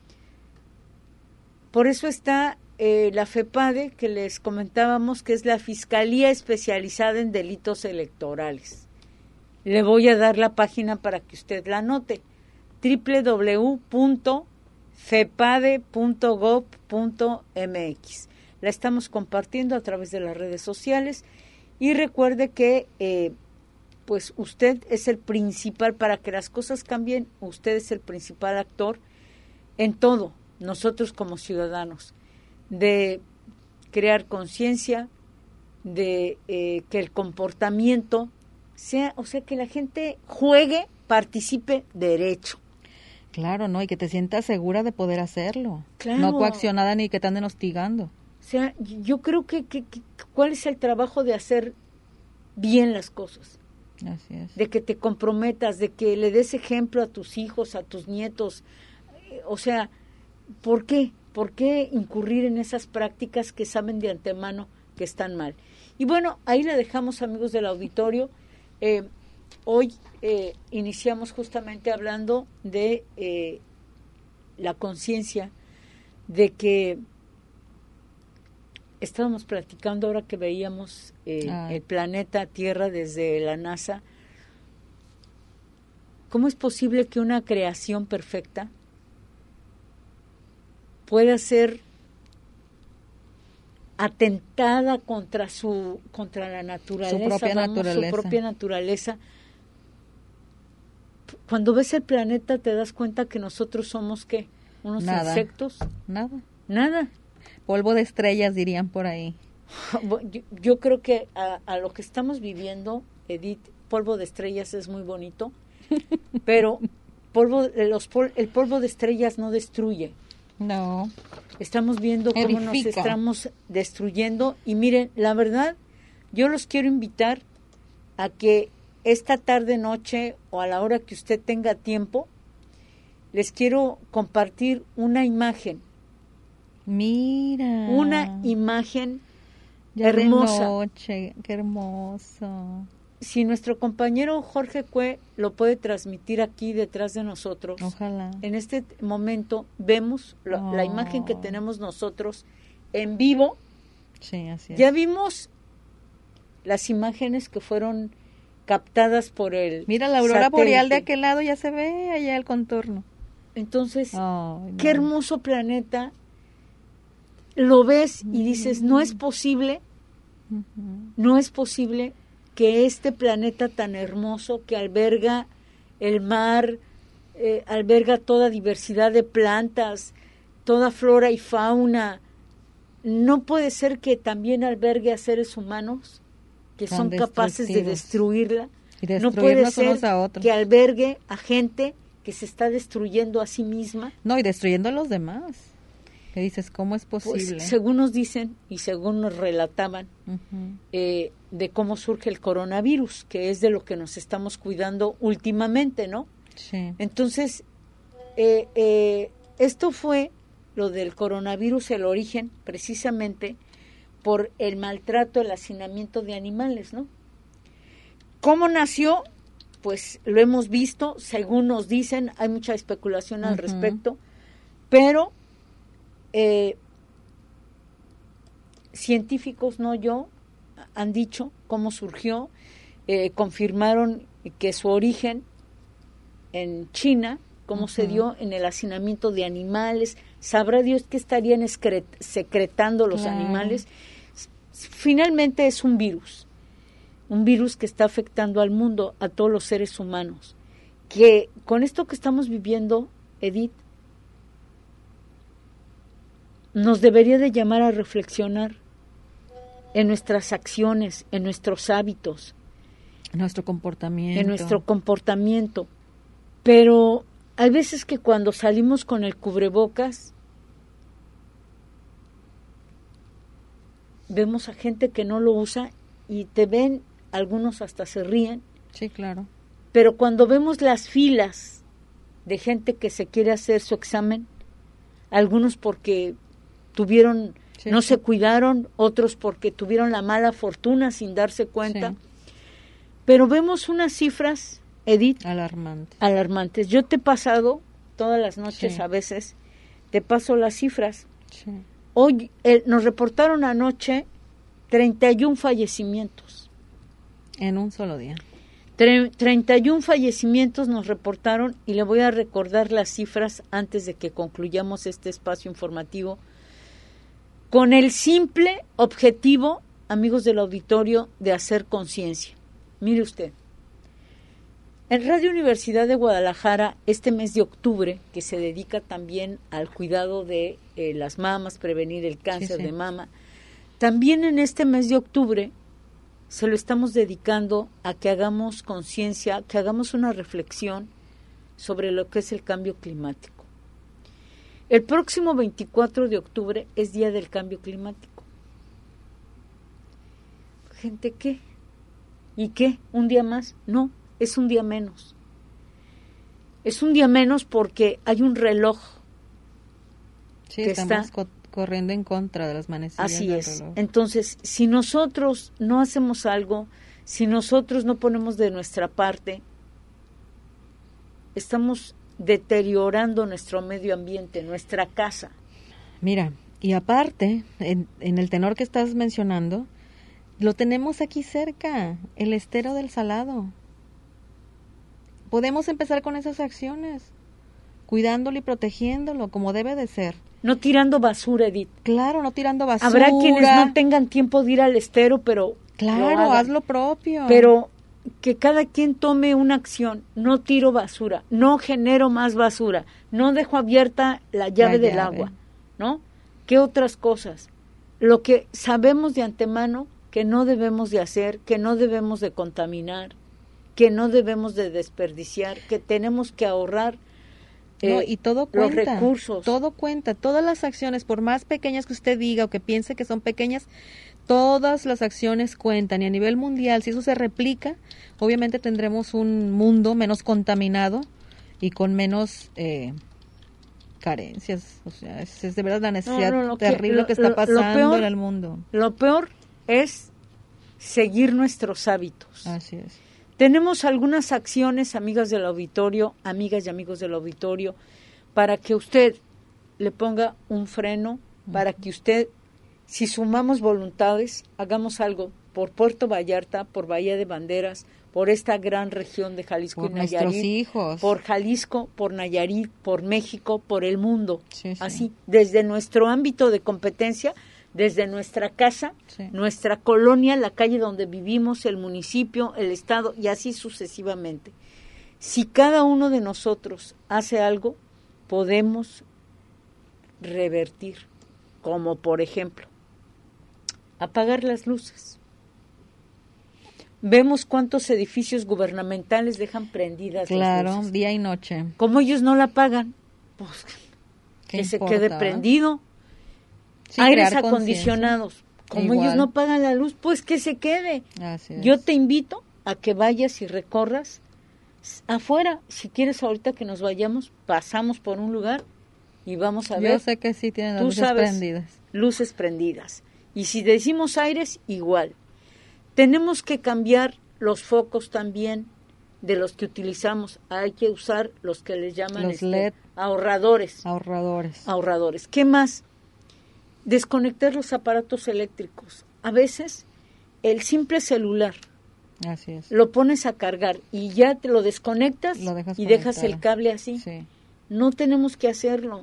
Speaker 3: por eso está eh, la FEPADE, que les comentábamos, que es la Fiscalía Especializada en Delitos Electorales. Le voy a dar la página para que usted la anote, doble u doble u doble u punto fepade punto gob punto eme equis. La estamos compartiendo a través de las redes sociales y recuerde que eh, pues usted es el principal, para que las cosas cambien, usted es el principal actor en todo, nosotros como ciudadanos, de crear conciencia, de eh, que el comportamiento sea, o sea, que la gente juegue, participe derecho.
Speaker 4: Claro, ¿no? Y que te sientas segura de poder hacerlo,
Speaker 3: claro.
Speaker 4: No coaccionada ni que te anden hostigando.
Speaker 3: O sea, yo creo que, que, que ¿cuál es el trabajo de hacer bien las cosas?
Speaker 4: Así es.
Speaker 3: De que te comprometas, de que le des ejemplo a tus hijos, a tus nietos. O sea, ¿por qué? ¿Por qué incurrir en esas prácticas que saben de antemano que están mal? Y bueno, ahí la dejamos, amigos del auditorio. Eh, hoy eh, iniciamos justamente hablando de eh, la conciencia, de que estábamos platicando ahora que veíamos eh, ah. el planeta Tierra desde la NASA. ¿Cómo es posible que una creación perfecta pueda ser atentada contra su contra la naturaleza,
Speaker 4: su propia
Speaker 3: vamos,
Speaker 4: naturaleza,
Speaker 3: su propia naturaleza? Cuando ves el planeta te das cuenta que nosotros somos ¿qué? Unos
Speaker 4: nada,
Speaker 3: insectos.
Speaker 4: Nada.
Speaker 3: Nada.
Speaker 4: Polvo de estrellas, dirían por ahí.
Speaker 3: Yo, yo creo que a, a lo que estamos viviendo, Edith, polvo de estrellas es muy bonito, pero polvo, los pol, el polvo de estrellas no destruye.
Speaker 4: No.
Speaker 3: Estamos viendo cómo
Speaker 4: Edifica.
Speaker 3: Nos estamos destruyendo. Y miren, la verdad, yo los quiero invitar a que esta tarde, noche o a la hora que usted tenga tiempo, les quiero compartir una imagen.
Speaker 4: Mira.
Speaker 3: Una imagen
Speaker 4: ya
Speaker 3: hermosa.
Speaker 4: De noche, qué hermoso.
Speaker 3: Si nuestro compañero Jorge Cue lo puede transmitir aquí detrás de nosotros.
Speaker 4: Ojalá.
Speaker 3: En este momento vemos la,
Speaker 4: oh.
Speaker 3: la imagen que tenemos nosotros en vivo.
Speaker 4: Sí, así es.
Speaker 3: Ya vimos las imágenes que fueron captadas por el
Speaker 4: Mira, la aurora
Speaker 3: satélite.
Speaker 4: boreal de aquel lado ya se ve allá el contorno.
Speaker 3: Entonces,
Speaker 4: oh, no.
Speaker 3: qué hermoso planeta. Lo ves y dices, no es posible,
Speaker 4: uh-huh.
Speaker 3: no es posible que este planeta tan hermoso que alberga el mar, eh, alberga toda diversidad de plantas, toda flora y fauna, no puede ser que también albergue a seres humanos que
Speaker 4: Tan
Speaker 3: son capaces de destruirla.
Speaker 4: Y
Speaker 3: no puede ser
Speaker 4: a otros.
Speaker 3: que albergue a gente que se está destruyendo a sí misma.
Speaker 4: No, y destruyendo a los demás. ¿Qué dices? ¿Cómo es posible?
Speaker 3: Pues, según nos dicen y según nos relataban,
Speaker 4: uh-huh.
Speaker 3: eh, de cómo surge el coronavirus, que es de lo que nos estamos cuidando últimamente, ¿no?
Speaker 4: Sí.
Speaker 3: Entonces, eh, eh, esto fue lo del coronavirus, el origen, precisamente por el maltrato, el hacinamiento de animales, ¿no? ¿Cómo nació? Pues lo hemos visto, según nos dicen, hay mucha especulación al uh-huh. respecto, pero eh, científicos, no yo, han dicho cómo surgió, eh, confirmaron que su origen en China, cómo uh-huh. se dio en el hacinamiento de animales, sabrá Dios qué estarían excre- secretando los claro. animales. Finalmente es un virus, un virus que está afectando al mundo, a todos los seres humanos, que con esto que estamos viviendo, Edith, nos debería de llamar a reflexionar en nuestras acciones, en nuestros hábitos,
Speaker 4: en nuestro comportamiento.
Speaker 3: En nuestro comportamiento. Pero hay veces que cuando salimos con el cubrebocas, vemos a gente que no lo usa y te ven, algunos hasta se ríen.
Speaker 4: Sí, claro.
Speaker 3: Pero cuando vemos las filas de gente que se quiere hacer su examen, algunos porque tuvieron, sí, no sí. se cuidaron, otros porque tuvieron la mala fortuna sin darse cuenta. Sí. Pero vemos unas cifras, Edith,
Speaker 4: alarmantes.
Speaker 3: alarmantes. Yo te he pasado todas las noches, sí. a veces, te paso las cifras.
Speaker 4: Sí.
Speaker 3: Hoy eh, nos reportaron anoche treinta y un fallecimientos.
Speaker 4: En un solo día.
Speaker 3: Tre- treinta y un fallecimientos nos reportaron, y le voy a recordar las cifras antes de que concluyamos este espacio informativo, con el simple objetivo, amigos del auditorio, de hacer conciencia. Mire usted, en Radio Universidad de Guadalajara, este mes de octubre, que se dedica también al cuidado de eh, las mamas, prevenir el cáncer sí, sí. de mama, también en este mes de octubre se lo estamos dedicando a que hagamos conciencia, que hagamos una reflexión sobre lo que es el cambio climático. El próximo veinticuatro de octubre es Día del Cambio Climático. Gente, ¿qué? ¿Y qué? ¿Un día más? No, es un día menos. Es un día menos porque hay un reloj.
Speaker 4: Sí,
Speaker 3: que
Speaker 4: estamos
Speaker 3: está
Speaker 4: co- corriendo en contra de las manecillas
Speaker 3: Así
Speaker 4: del
Speaker 3: es.
Speaker 4: reloj.
Speaker 3: Entonces, si nosotros no hacemos algo, si nosotros no ponemos de nuestra parte, estamos deteriorando nuestro medio ambiente, nuestra casa.
Speaker 4: Mira, y aparte, en, en el tenor que estás mencionando, lo tenemos aquí cerca, el estero del Salado. Podemos empezar con esas acciones, cuidándolo y protegiéndolo como debe de ser.
Speaker 3: No tirando basura, Edith.
Speaker 4: Claro, no tirando basura.
Speaker 3: Habrá quienes no tengan tiempo de ir al estero, pero
Speaker 4: claro,
Speaker 3: lo
Speaker 4: haz lo propio.
Speaker 3: Pero que cada quien tome una acción. No tiro basura, no genero más basura, no dejo abierta la llave la del llave. agua, ¿no? ¿Qué otras cosas? Lo que sabemos de antemano que no debemos de hacer, que no debemos de contaminar, que no debemos de desperdiciar, que tenemos que ahorrar eh,
Speaker 4: no, y todo cuenta,
Speaker 3: los recursos.
Speaker 4: Todo cuenta, todas las acciones, por más pequeñas que usted diga o que piense que son pequeñas, todas las acciones cuentan, y a nivel mundial, si eso se replica, obviamente tendremos un mundo menos contaminado y con menos eh, carencias. O sea, es, es de verdad la necesidad no, no, no, terrible que, lo, que está pasando peor, en el mundo.
Speaker 3: Lo peor es seguir nuestros hábitos.
Speaker 4: Así es.
Speaker 3: Tenemos algunas acciones, amigas del auditorio, amigas y amigos del auditorio, para que usted le ponga un freno, uh-huh. para que usted, si sumamos voluntades, hagamos algo por Puerto Vallarta, por Bahía de Banderas, por esta gran región de Jalisco
Speaker 4: por
Speaker 3: y Nayarit,
Speaker 4: hijos.
Speaker 3: por Jalisco, por Nayarit, por México, por el mundo.
Speaker 4: Sí, sí.
Speaker 3: Así, desde nuestro ámbito de competencia, desde nuestra casa,
Speaker 4: sí.
Speaker 3: nuestra colonia, la calle donde vivimos, el municipio, el estado, y así sucesivamente. Si cada uno de nosotros hace algo, podemos revertir, como por ejemplo, apagar las luces. vemos cuántos edificios gubernamentales dejan prendidas
Speaker 4: Claro,
Speaker 3: las luces.
Speaker 4: día y noche.
Speaker 3: Como ellos no la pagan, pues
Speaker 4: ¿Qué
Speaker 3: que se
Speaker 4: importa?
Speaker 3: quede prendido.
Speaker 4: Sí,
Speaker 3: Aires
Speaker 4: crear
Speaker 3: acondicionados. Como
Speaker 4: Igual.
Speaker 3: ellos no pagan la luz, pues que se quede.
Speaker 4: Así es.
Speaker 3: Yo te invito a que vayas y recorras afuera. Si quieres ahorita que nos vayamos, pasamos por un lugar y vamos a ver.
Speaker 4: Yo sé que sí tienen las
Speaker 3: Tú
Speaker 4: luces
Speaker 3: sabes,
Speaker 4: prendidas.
Speaker 3: luces prendidas. Y si decimos aires, igual. Tenemos que cambiar los focos también de los que utilizamos. Hay que usar los que les llaman
Speaker 4: Los
Speaker 3: este,
Speaker 4: L E D.
Speaker 3: ahorradores.
Speaker 4: Ahorradores.
Speaker 3: Ahorradores. ¿Qué más? Desconectar los aparatos eléctricos. A veces el simple celular
Speaker 4: Así es.
Speaker 3: lo pones a cargar y ya te lo desconectas
Speaker 4: Lo dejas
Speaker 3: y dejas
Speaker 4: conectado.
Speaker 3: el cable así.
Speaker 4: Sí.
Speaker 3: No tenemos que hacerlo.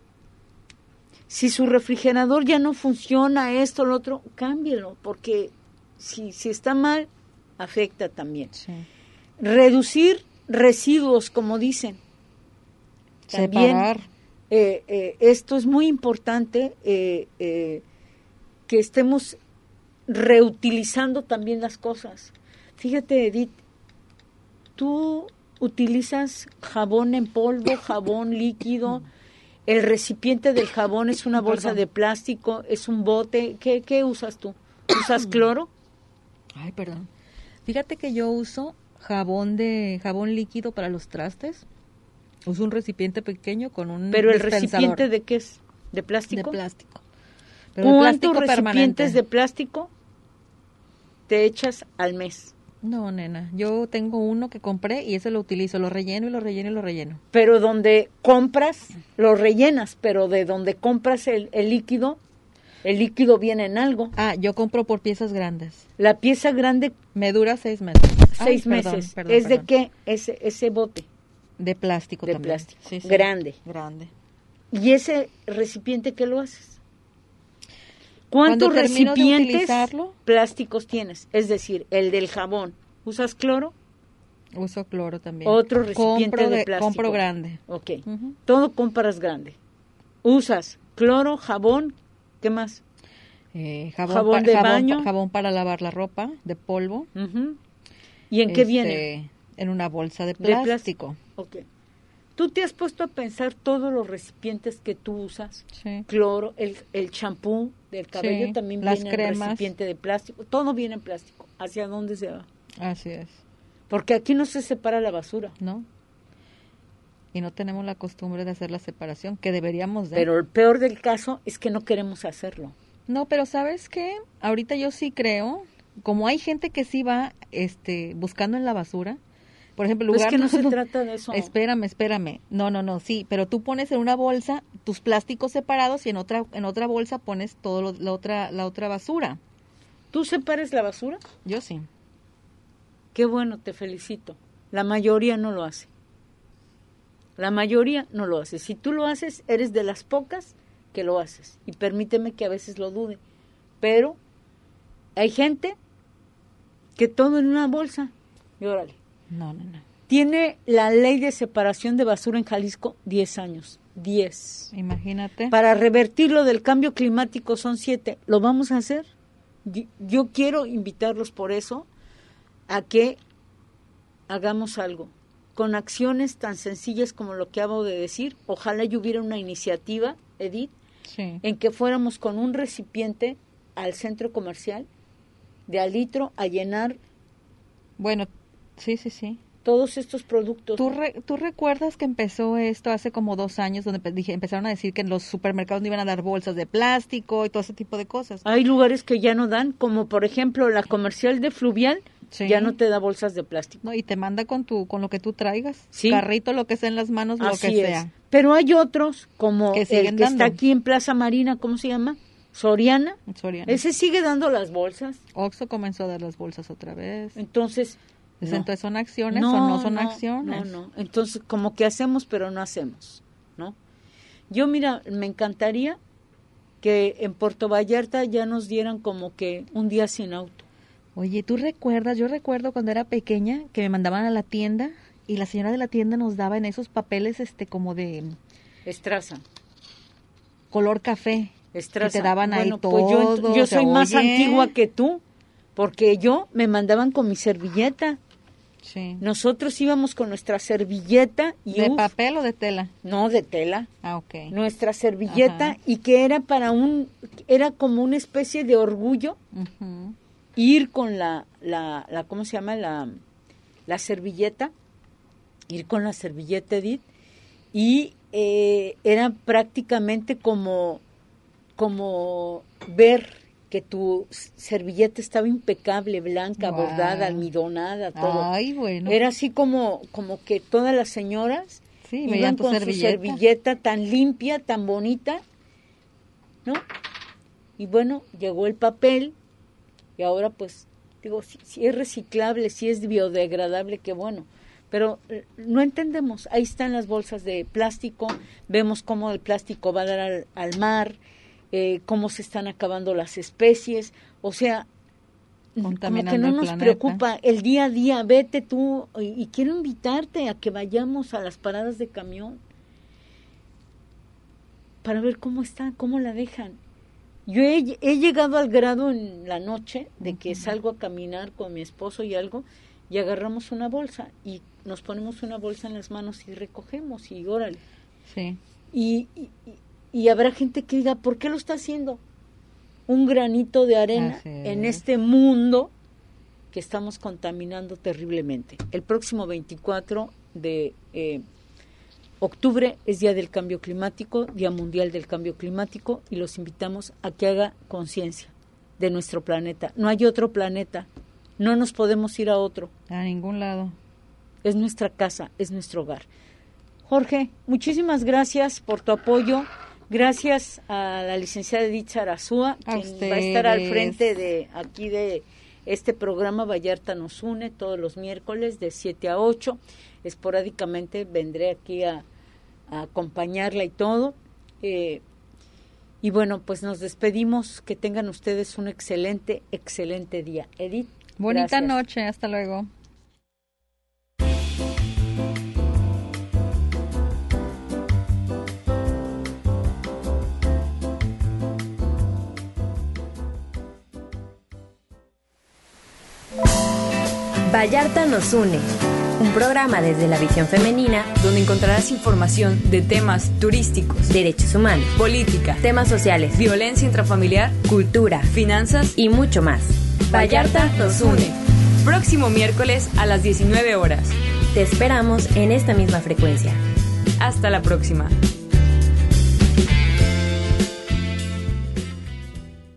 Speaker 3: Si su refrigerador ya no funciona, esto, lo otro, cámbielo, porque si, si está mal, afecta también.
Speaker 4: Sí.
Speaker 3: Reducir residuos, como dicen. También,
Speaker 4: Separar.
Speaker 3: eh, eh, esto es muy importante, eh, eh, que estemos reutilizando también las cosas. Fíjate, Edith, tú utilizas jabón en polvo, jabón líquido, el recipiente del jabón es una bolsa
Speaker 4: Perdón.
Speaker 3: de plástico, es un bote. ¿Qué, qué usas tú? ¿Usas cloro?
Speaker 4: Ay, perdón. Fíjate que yo uso jabón de jabón líquido para los trastes. Uso un recipiente pequeño con un
Speaker 3: ¿Pero el
Speaker 4: dispensador
Speaker 3: recipiente de qué es? ¿De
Speaker 4: de
Speaker 3: plástico?
Speaker 4: plástico. Pero de
Speaker 3: ¿Cuántos
Speaker 4: plástico
Speaker 3: recipientes
Speaker 4: permanente.
Speaker 3: de plástico te echas al mes?
Speaker 4: No, nena, yo tengo uno que compré y ese lo utilizo, lo relleno y lo relleno y lo relleno.
Speaker 3: Pero donde compras, lo rellenas, pero de donde compras el, el líquido, el líquido viene en algo.
Speaker 4: Ah, yo compro por piezas grandes.
Speaker 3: La pieza grande,
Speaker 4: Me dura seis meses. Ay,
Speaker 3: seis
Speaker 4: perdón,
Speaker 3: meses.
Speaker 4: perdón,
Speaker 3: ¿Es
Speaker 4: perdón.
Speaker 3: de qué? Ese, ese bote
Speaker 4: De plástico
Speaker 3: de
Speaker 4: también.
Speaker 3: plástico.
Speaker 4: Sí, sí.
Speaker 3: Grande.
Speaker 4: Grande.
Speaker 3: ¿Y ese recipiente qué lo haces?
Speaker 4: Cuando
Speaker 3: ¿Cuántos
Speaker 4: termino de
Speaker 3: recipientes
Speaker 4: utilizarlo-
Speaker 3: plásticos tienes? Es decir, el del jabón. ¿Usas cloro?
Speaker 4: Uso cloro también.
Speaker 3: Otro recipiente
Speaker 4: compro
Speaker 3: de plástico.
Speaker 4: Compro grande.
Speaker 3: Ok.
Speaker 4: Ujú.
Speaker 3: Todo compras grande. ¿Usas cloro, jabón? ¿Qué más?
Speaker 4: Eh, jabón,
Speaker 3: Jabón
Speaker 4: pa-
Speaker 3: de
Speaker 4: jabón,
Speaker 3: baño.
Speaker 4: pa- jabón para lavar la ropa, de polvo.
Speaker 3: Ujú. ¿Y en qué
Speaker 4: Este,
Speaker 3: viene?
Speaker 4: En una bolsa de
Speaker 3: De
Speaker 4: plástico.
Speaker 3: Ok. ¿Tú te has puesto a pensar todos los recipientes que tú usas?
Speaker 4: Sí.
Speaker 3: Cloro, el el champú del cabello
Speaker 4: Sí,
Speaker 3: también
Speaker 4: las
Speaker 3: viene
Speaker 4: cremas.
Speaker 3: en recipiente de plástico. Todo viene en plástico. ¿Hacia dónde se va?
Speaker 4: Así es,
Speaker 3: Porque aquí no se separa la basura.
Speaker 4: ¿no? Y no tenemos la costumbre de hacer la separación, que deberíamos de.
Speaker 3: Pero el peor del caso es que no queremos hacerlo.
Speaker 4: No, pero ¿sabes qué? Ahorita yo sí creo, como hay gente que sí va este, buscando en la basura, por ejemplo,
Speaker 3: Pues
Speaker 4: lugar...
Speaker 3: que no se trata de eso.
Speaker 4: Espérame, espérame. No, no, no, sí, pero tú pones en una bolsa tus plásticos separados y en otra en otra bolsa pones todo lo- la otra la otra basura.
Speaker 3: ¿Tú separes la basura?
Speaker 4: Yo sí.
Speaker 3: Qué bueno, te felicito. La mayoría no lo hace. La mayoría no lo hace. Si tú lo haces, eres de las pocas que lo haces. Y permíteme que a veces lo dude. Pero hay gente que todo en una bolsa. Y órale.
Speaker 4: No, no, no.
Speaker 3: Tiene la ley de separación de basura en Jalisco diez años. diez.
Speaker 4: Imagínate.
Speaker 3: Para revertir lo del cambio climático son siete. ¿Lo vamos a hacer? Yo, yo quiero invitarlos por eso a que hagamos algo. Con acciones tan sencillas como lo que acabo de decir. Ojalá yo hubiera una iniciativa, Edith,
Speaker 4: Sí.
Speaker 3: en que fuéramos con un recipiente al centro comercial de al litro a llenar
Speaker 4: Bueno, sí, sí, sí.
Speaker 3: todos estos productos.
Speaker 4: ¿Tú, re- ¿Tú recuerdas que empezó esto hace como dos años, donde pe- dije, empezaron a decir que en los supermercados no iban a dar bolsas de plástico y todo ese tipo de cosas?
Speaker 3: Hay lugares que ya no dan, como por ejemplo la comercial de Fluvial,
Speaker 4: Sí.
Speaker 3: ya no te da bolsas de plástico.
Speaker 4: No, y te manda con tu con lo que tú traigas.
Speaker 3: Sí.
Speaker 4: Carrito, lo que sea en las manos, lo
Speaker 3: Así
Speaker 4: que
Speaker 3: es.
Speaker 4: sea.
Speaker 3: Pero hay otros, como
Speaker 4: Que
Speaker 3: el
Speaker 4: siguen
Speaker 3: que
Speaker 4: dando.
Speaker 3: está aquí en Plaza Marina, ¿cómo se llama? Soriana.
Speaker 4: Soriana.
Speaker 3: Ese sigue dando las bolsas.
Speaker 4: Oxxo comenzó a dar las bolsas otra vez.
Speaker 3: Entonces,
Speaker 4: Pues,
Speaker 3: no.
Speaker 4: Entonces, ¿son acciones o no son acciones?
Speaker 3: No, no. Entonces, como que hacemos, pero no hacemos, ¿no? Yo, mira, me encantaría que en Puerto Vallarta ya nos dieran como que un día sin auto.
Speaker 4: Oye, ¿tú recuerdas? Yo recuerdo cuando era pequeña que me mandaban a la tienda y la señora de la tienda nos daba en esos papeles este como de
Speaker 3: Estraza.
Speaker 4: color café.
Speaker 3: Estraza.
Speaker 4: Que te daban ahí
Speaker 3: Bueno, pues yo,
Speaker 4: todo,
Speaker 3: yo
Speaker 4: o sea,
Speaker 3: soy más
Speaker 4: oye.
Speaker 3: antigua que tú. porque yo me mandaban con mi servilleta.
Speaker 4: Sí.
Speaker 3: Nosotros íbamos con nuestra servilleta. Y
Speaker 4: ¿De
Speaker 3: uf,
Speaker 4: papel o de tela?
Speaker 3: No, de tela.
Speaker 4: Ah, ok.
Speaker 3: Nuestra servilleta.
Speaker 4: Ajá.
Speaker 3: Y que era para un, era como una especie de orgullo
Speaker 4: Uh-huh.
Speaker 3: ir con la, la, la, ¿cómo se llama? La, la servilleta, ir con la servilleta, Edith, y eh, era prácticamente como, como ver que tu servilleta estaba impecable, blanca,
Speaker 4: Wow.
Speaker 3: bordada, almidonada, todo.
Speaker 4: Ay, bueno.
Speaker 3: Era así como, como que todas las señoras
Speaker 4: Sí,
Speaker 3: iban
Speaker 4: veían tu
Speaker 3: con
Speaker 4: servilleta.
Speaker 3: su servilleta tan limpia, tan bonita, ¿no? Y bueno, llegó el papel y ahora pues, digo, si, si es reciclable, si es biodegradable, qué bueno. Pero eh, no entendemos, ahí están las bolsas de plástico, vemos cómo el plástico va a dar al, al mar, eh, cómo se están acabando las especies, o sea, como que
Speaker 4: Contaminando
Speaker 3: no
Speaker 4: el
Speaker 3: nos
Speaker 4: planeta.
Speaker 3: preocupa el día a día. Vete tú, y, y quiero invitarte a que vayamos a las paradas de camión para ver cómo está, cómo la dejan. Yo he, he llegado al grado en la noche de que
Speaker 4: Ujú.
Speaker 3: salgo a caminar con mi esposo y algo, y agarramos una bolsa y nos ponemos una bolsa en las manos y recogemos y órale.
Speaker 4: Sí.
Speaker 3: Y, y, y habrá gente que diga, ¿por qué lo está haciendo? Un granito de arena
Speaker 4: Así
Speaker 3: en
Speaker 4: es.
Speaker 3: este mundo que estamos contaminando terriblemente. El próximo veinticuatro de eh, octubre es Día del Cambio Climático, Día Mundial del Cambio Climático, y los invitamos a que haga conciencia de nuestro planeta. No hay otro planeta, no nos podemos ir a otro.
Speaker 4: A ningún lado.
Speaker 3: Es nuestra casa, es nuestro hogar. Jorge, muchísimas gracias por tu apoyo. Gracias a la licenciada Edith Sarazúa,
Speaker 4: A
Speaker 3: quien va a estar al
Speaker 4: ustedes.
Speaker 3: frente de aquí de este programa Vallarta nos une todos los miércoles de siete a ocho. Esporádicamente vendré aquí a, a acompañarla y todo. Eh, y bueno, pues nos despedimos. Que tengan ustedes un excelente, excelente día. Edith.
Speaker 4: Bonita
Speaker 3: gracias.
Speaker 4: noche, hasta luego.
Speaker 1: Vallarta nos une. Un programa desde la visión femenina,
Speaker 2: donde encontrarás información de temas turísticos,
Speaker 1: derechos humanos,
Speaker 2: política,
Speaker 1: temas sociales,
Speaker 2: violencia intrafamiliar,
Speaker 1: cultura
Speaker 2: finanzas
Speaker 1: y mucho más.
Speaker 2: Vallarta nos une. Próximo miércoles a las diecinueve horas.
Speaker 1: Te esperamos en esta misma frecuencia.
Speaker 2: Hasta la próxima.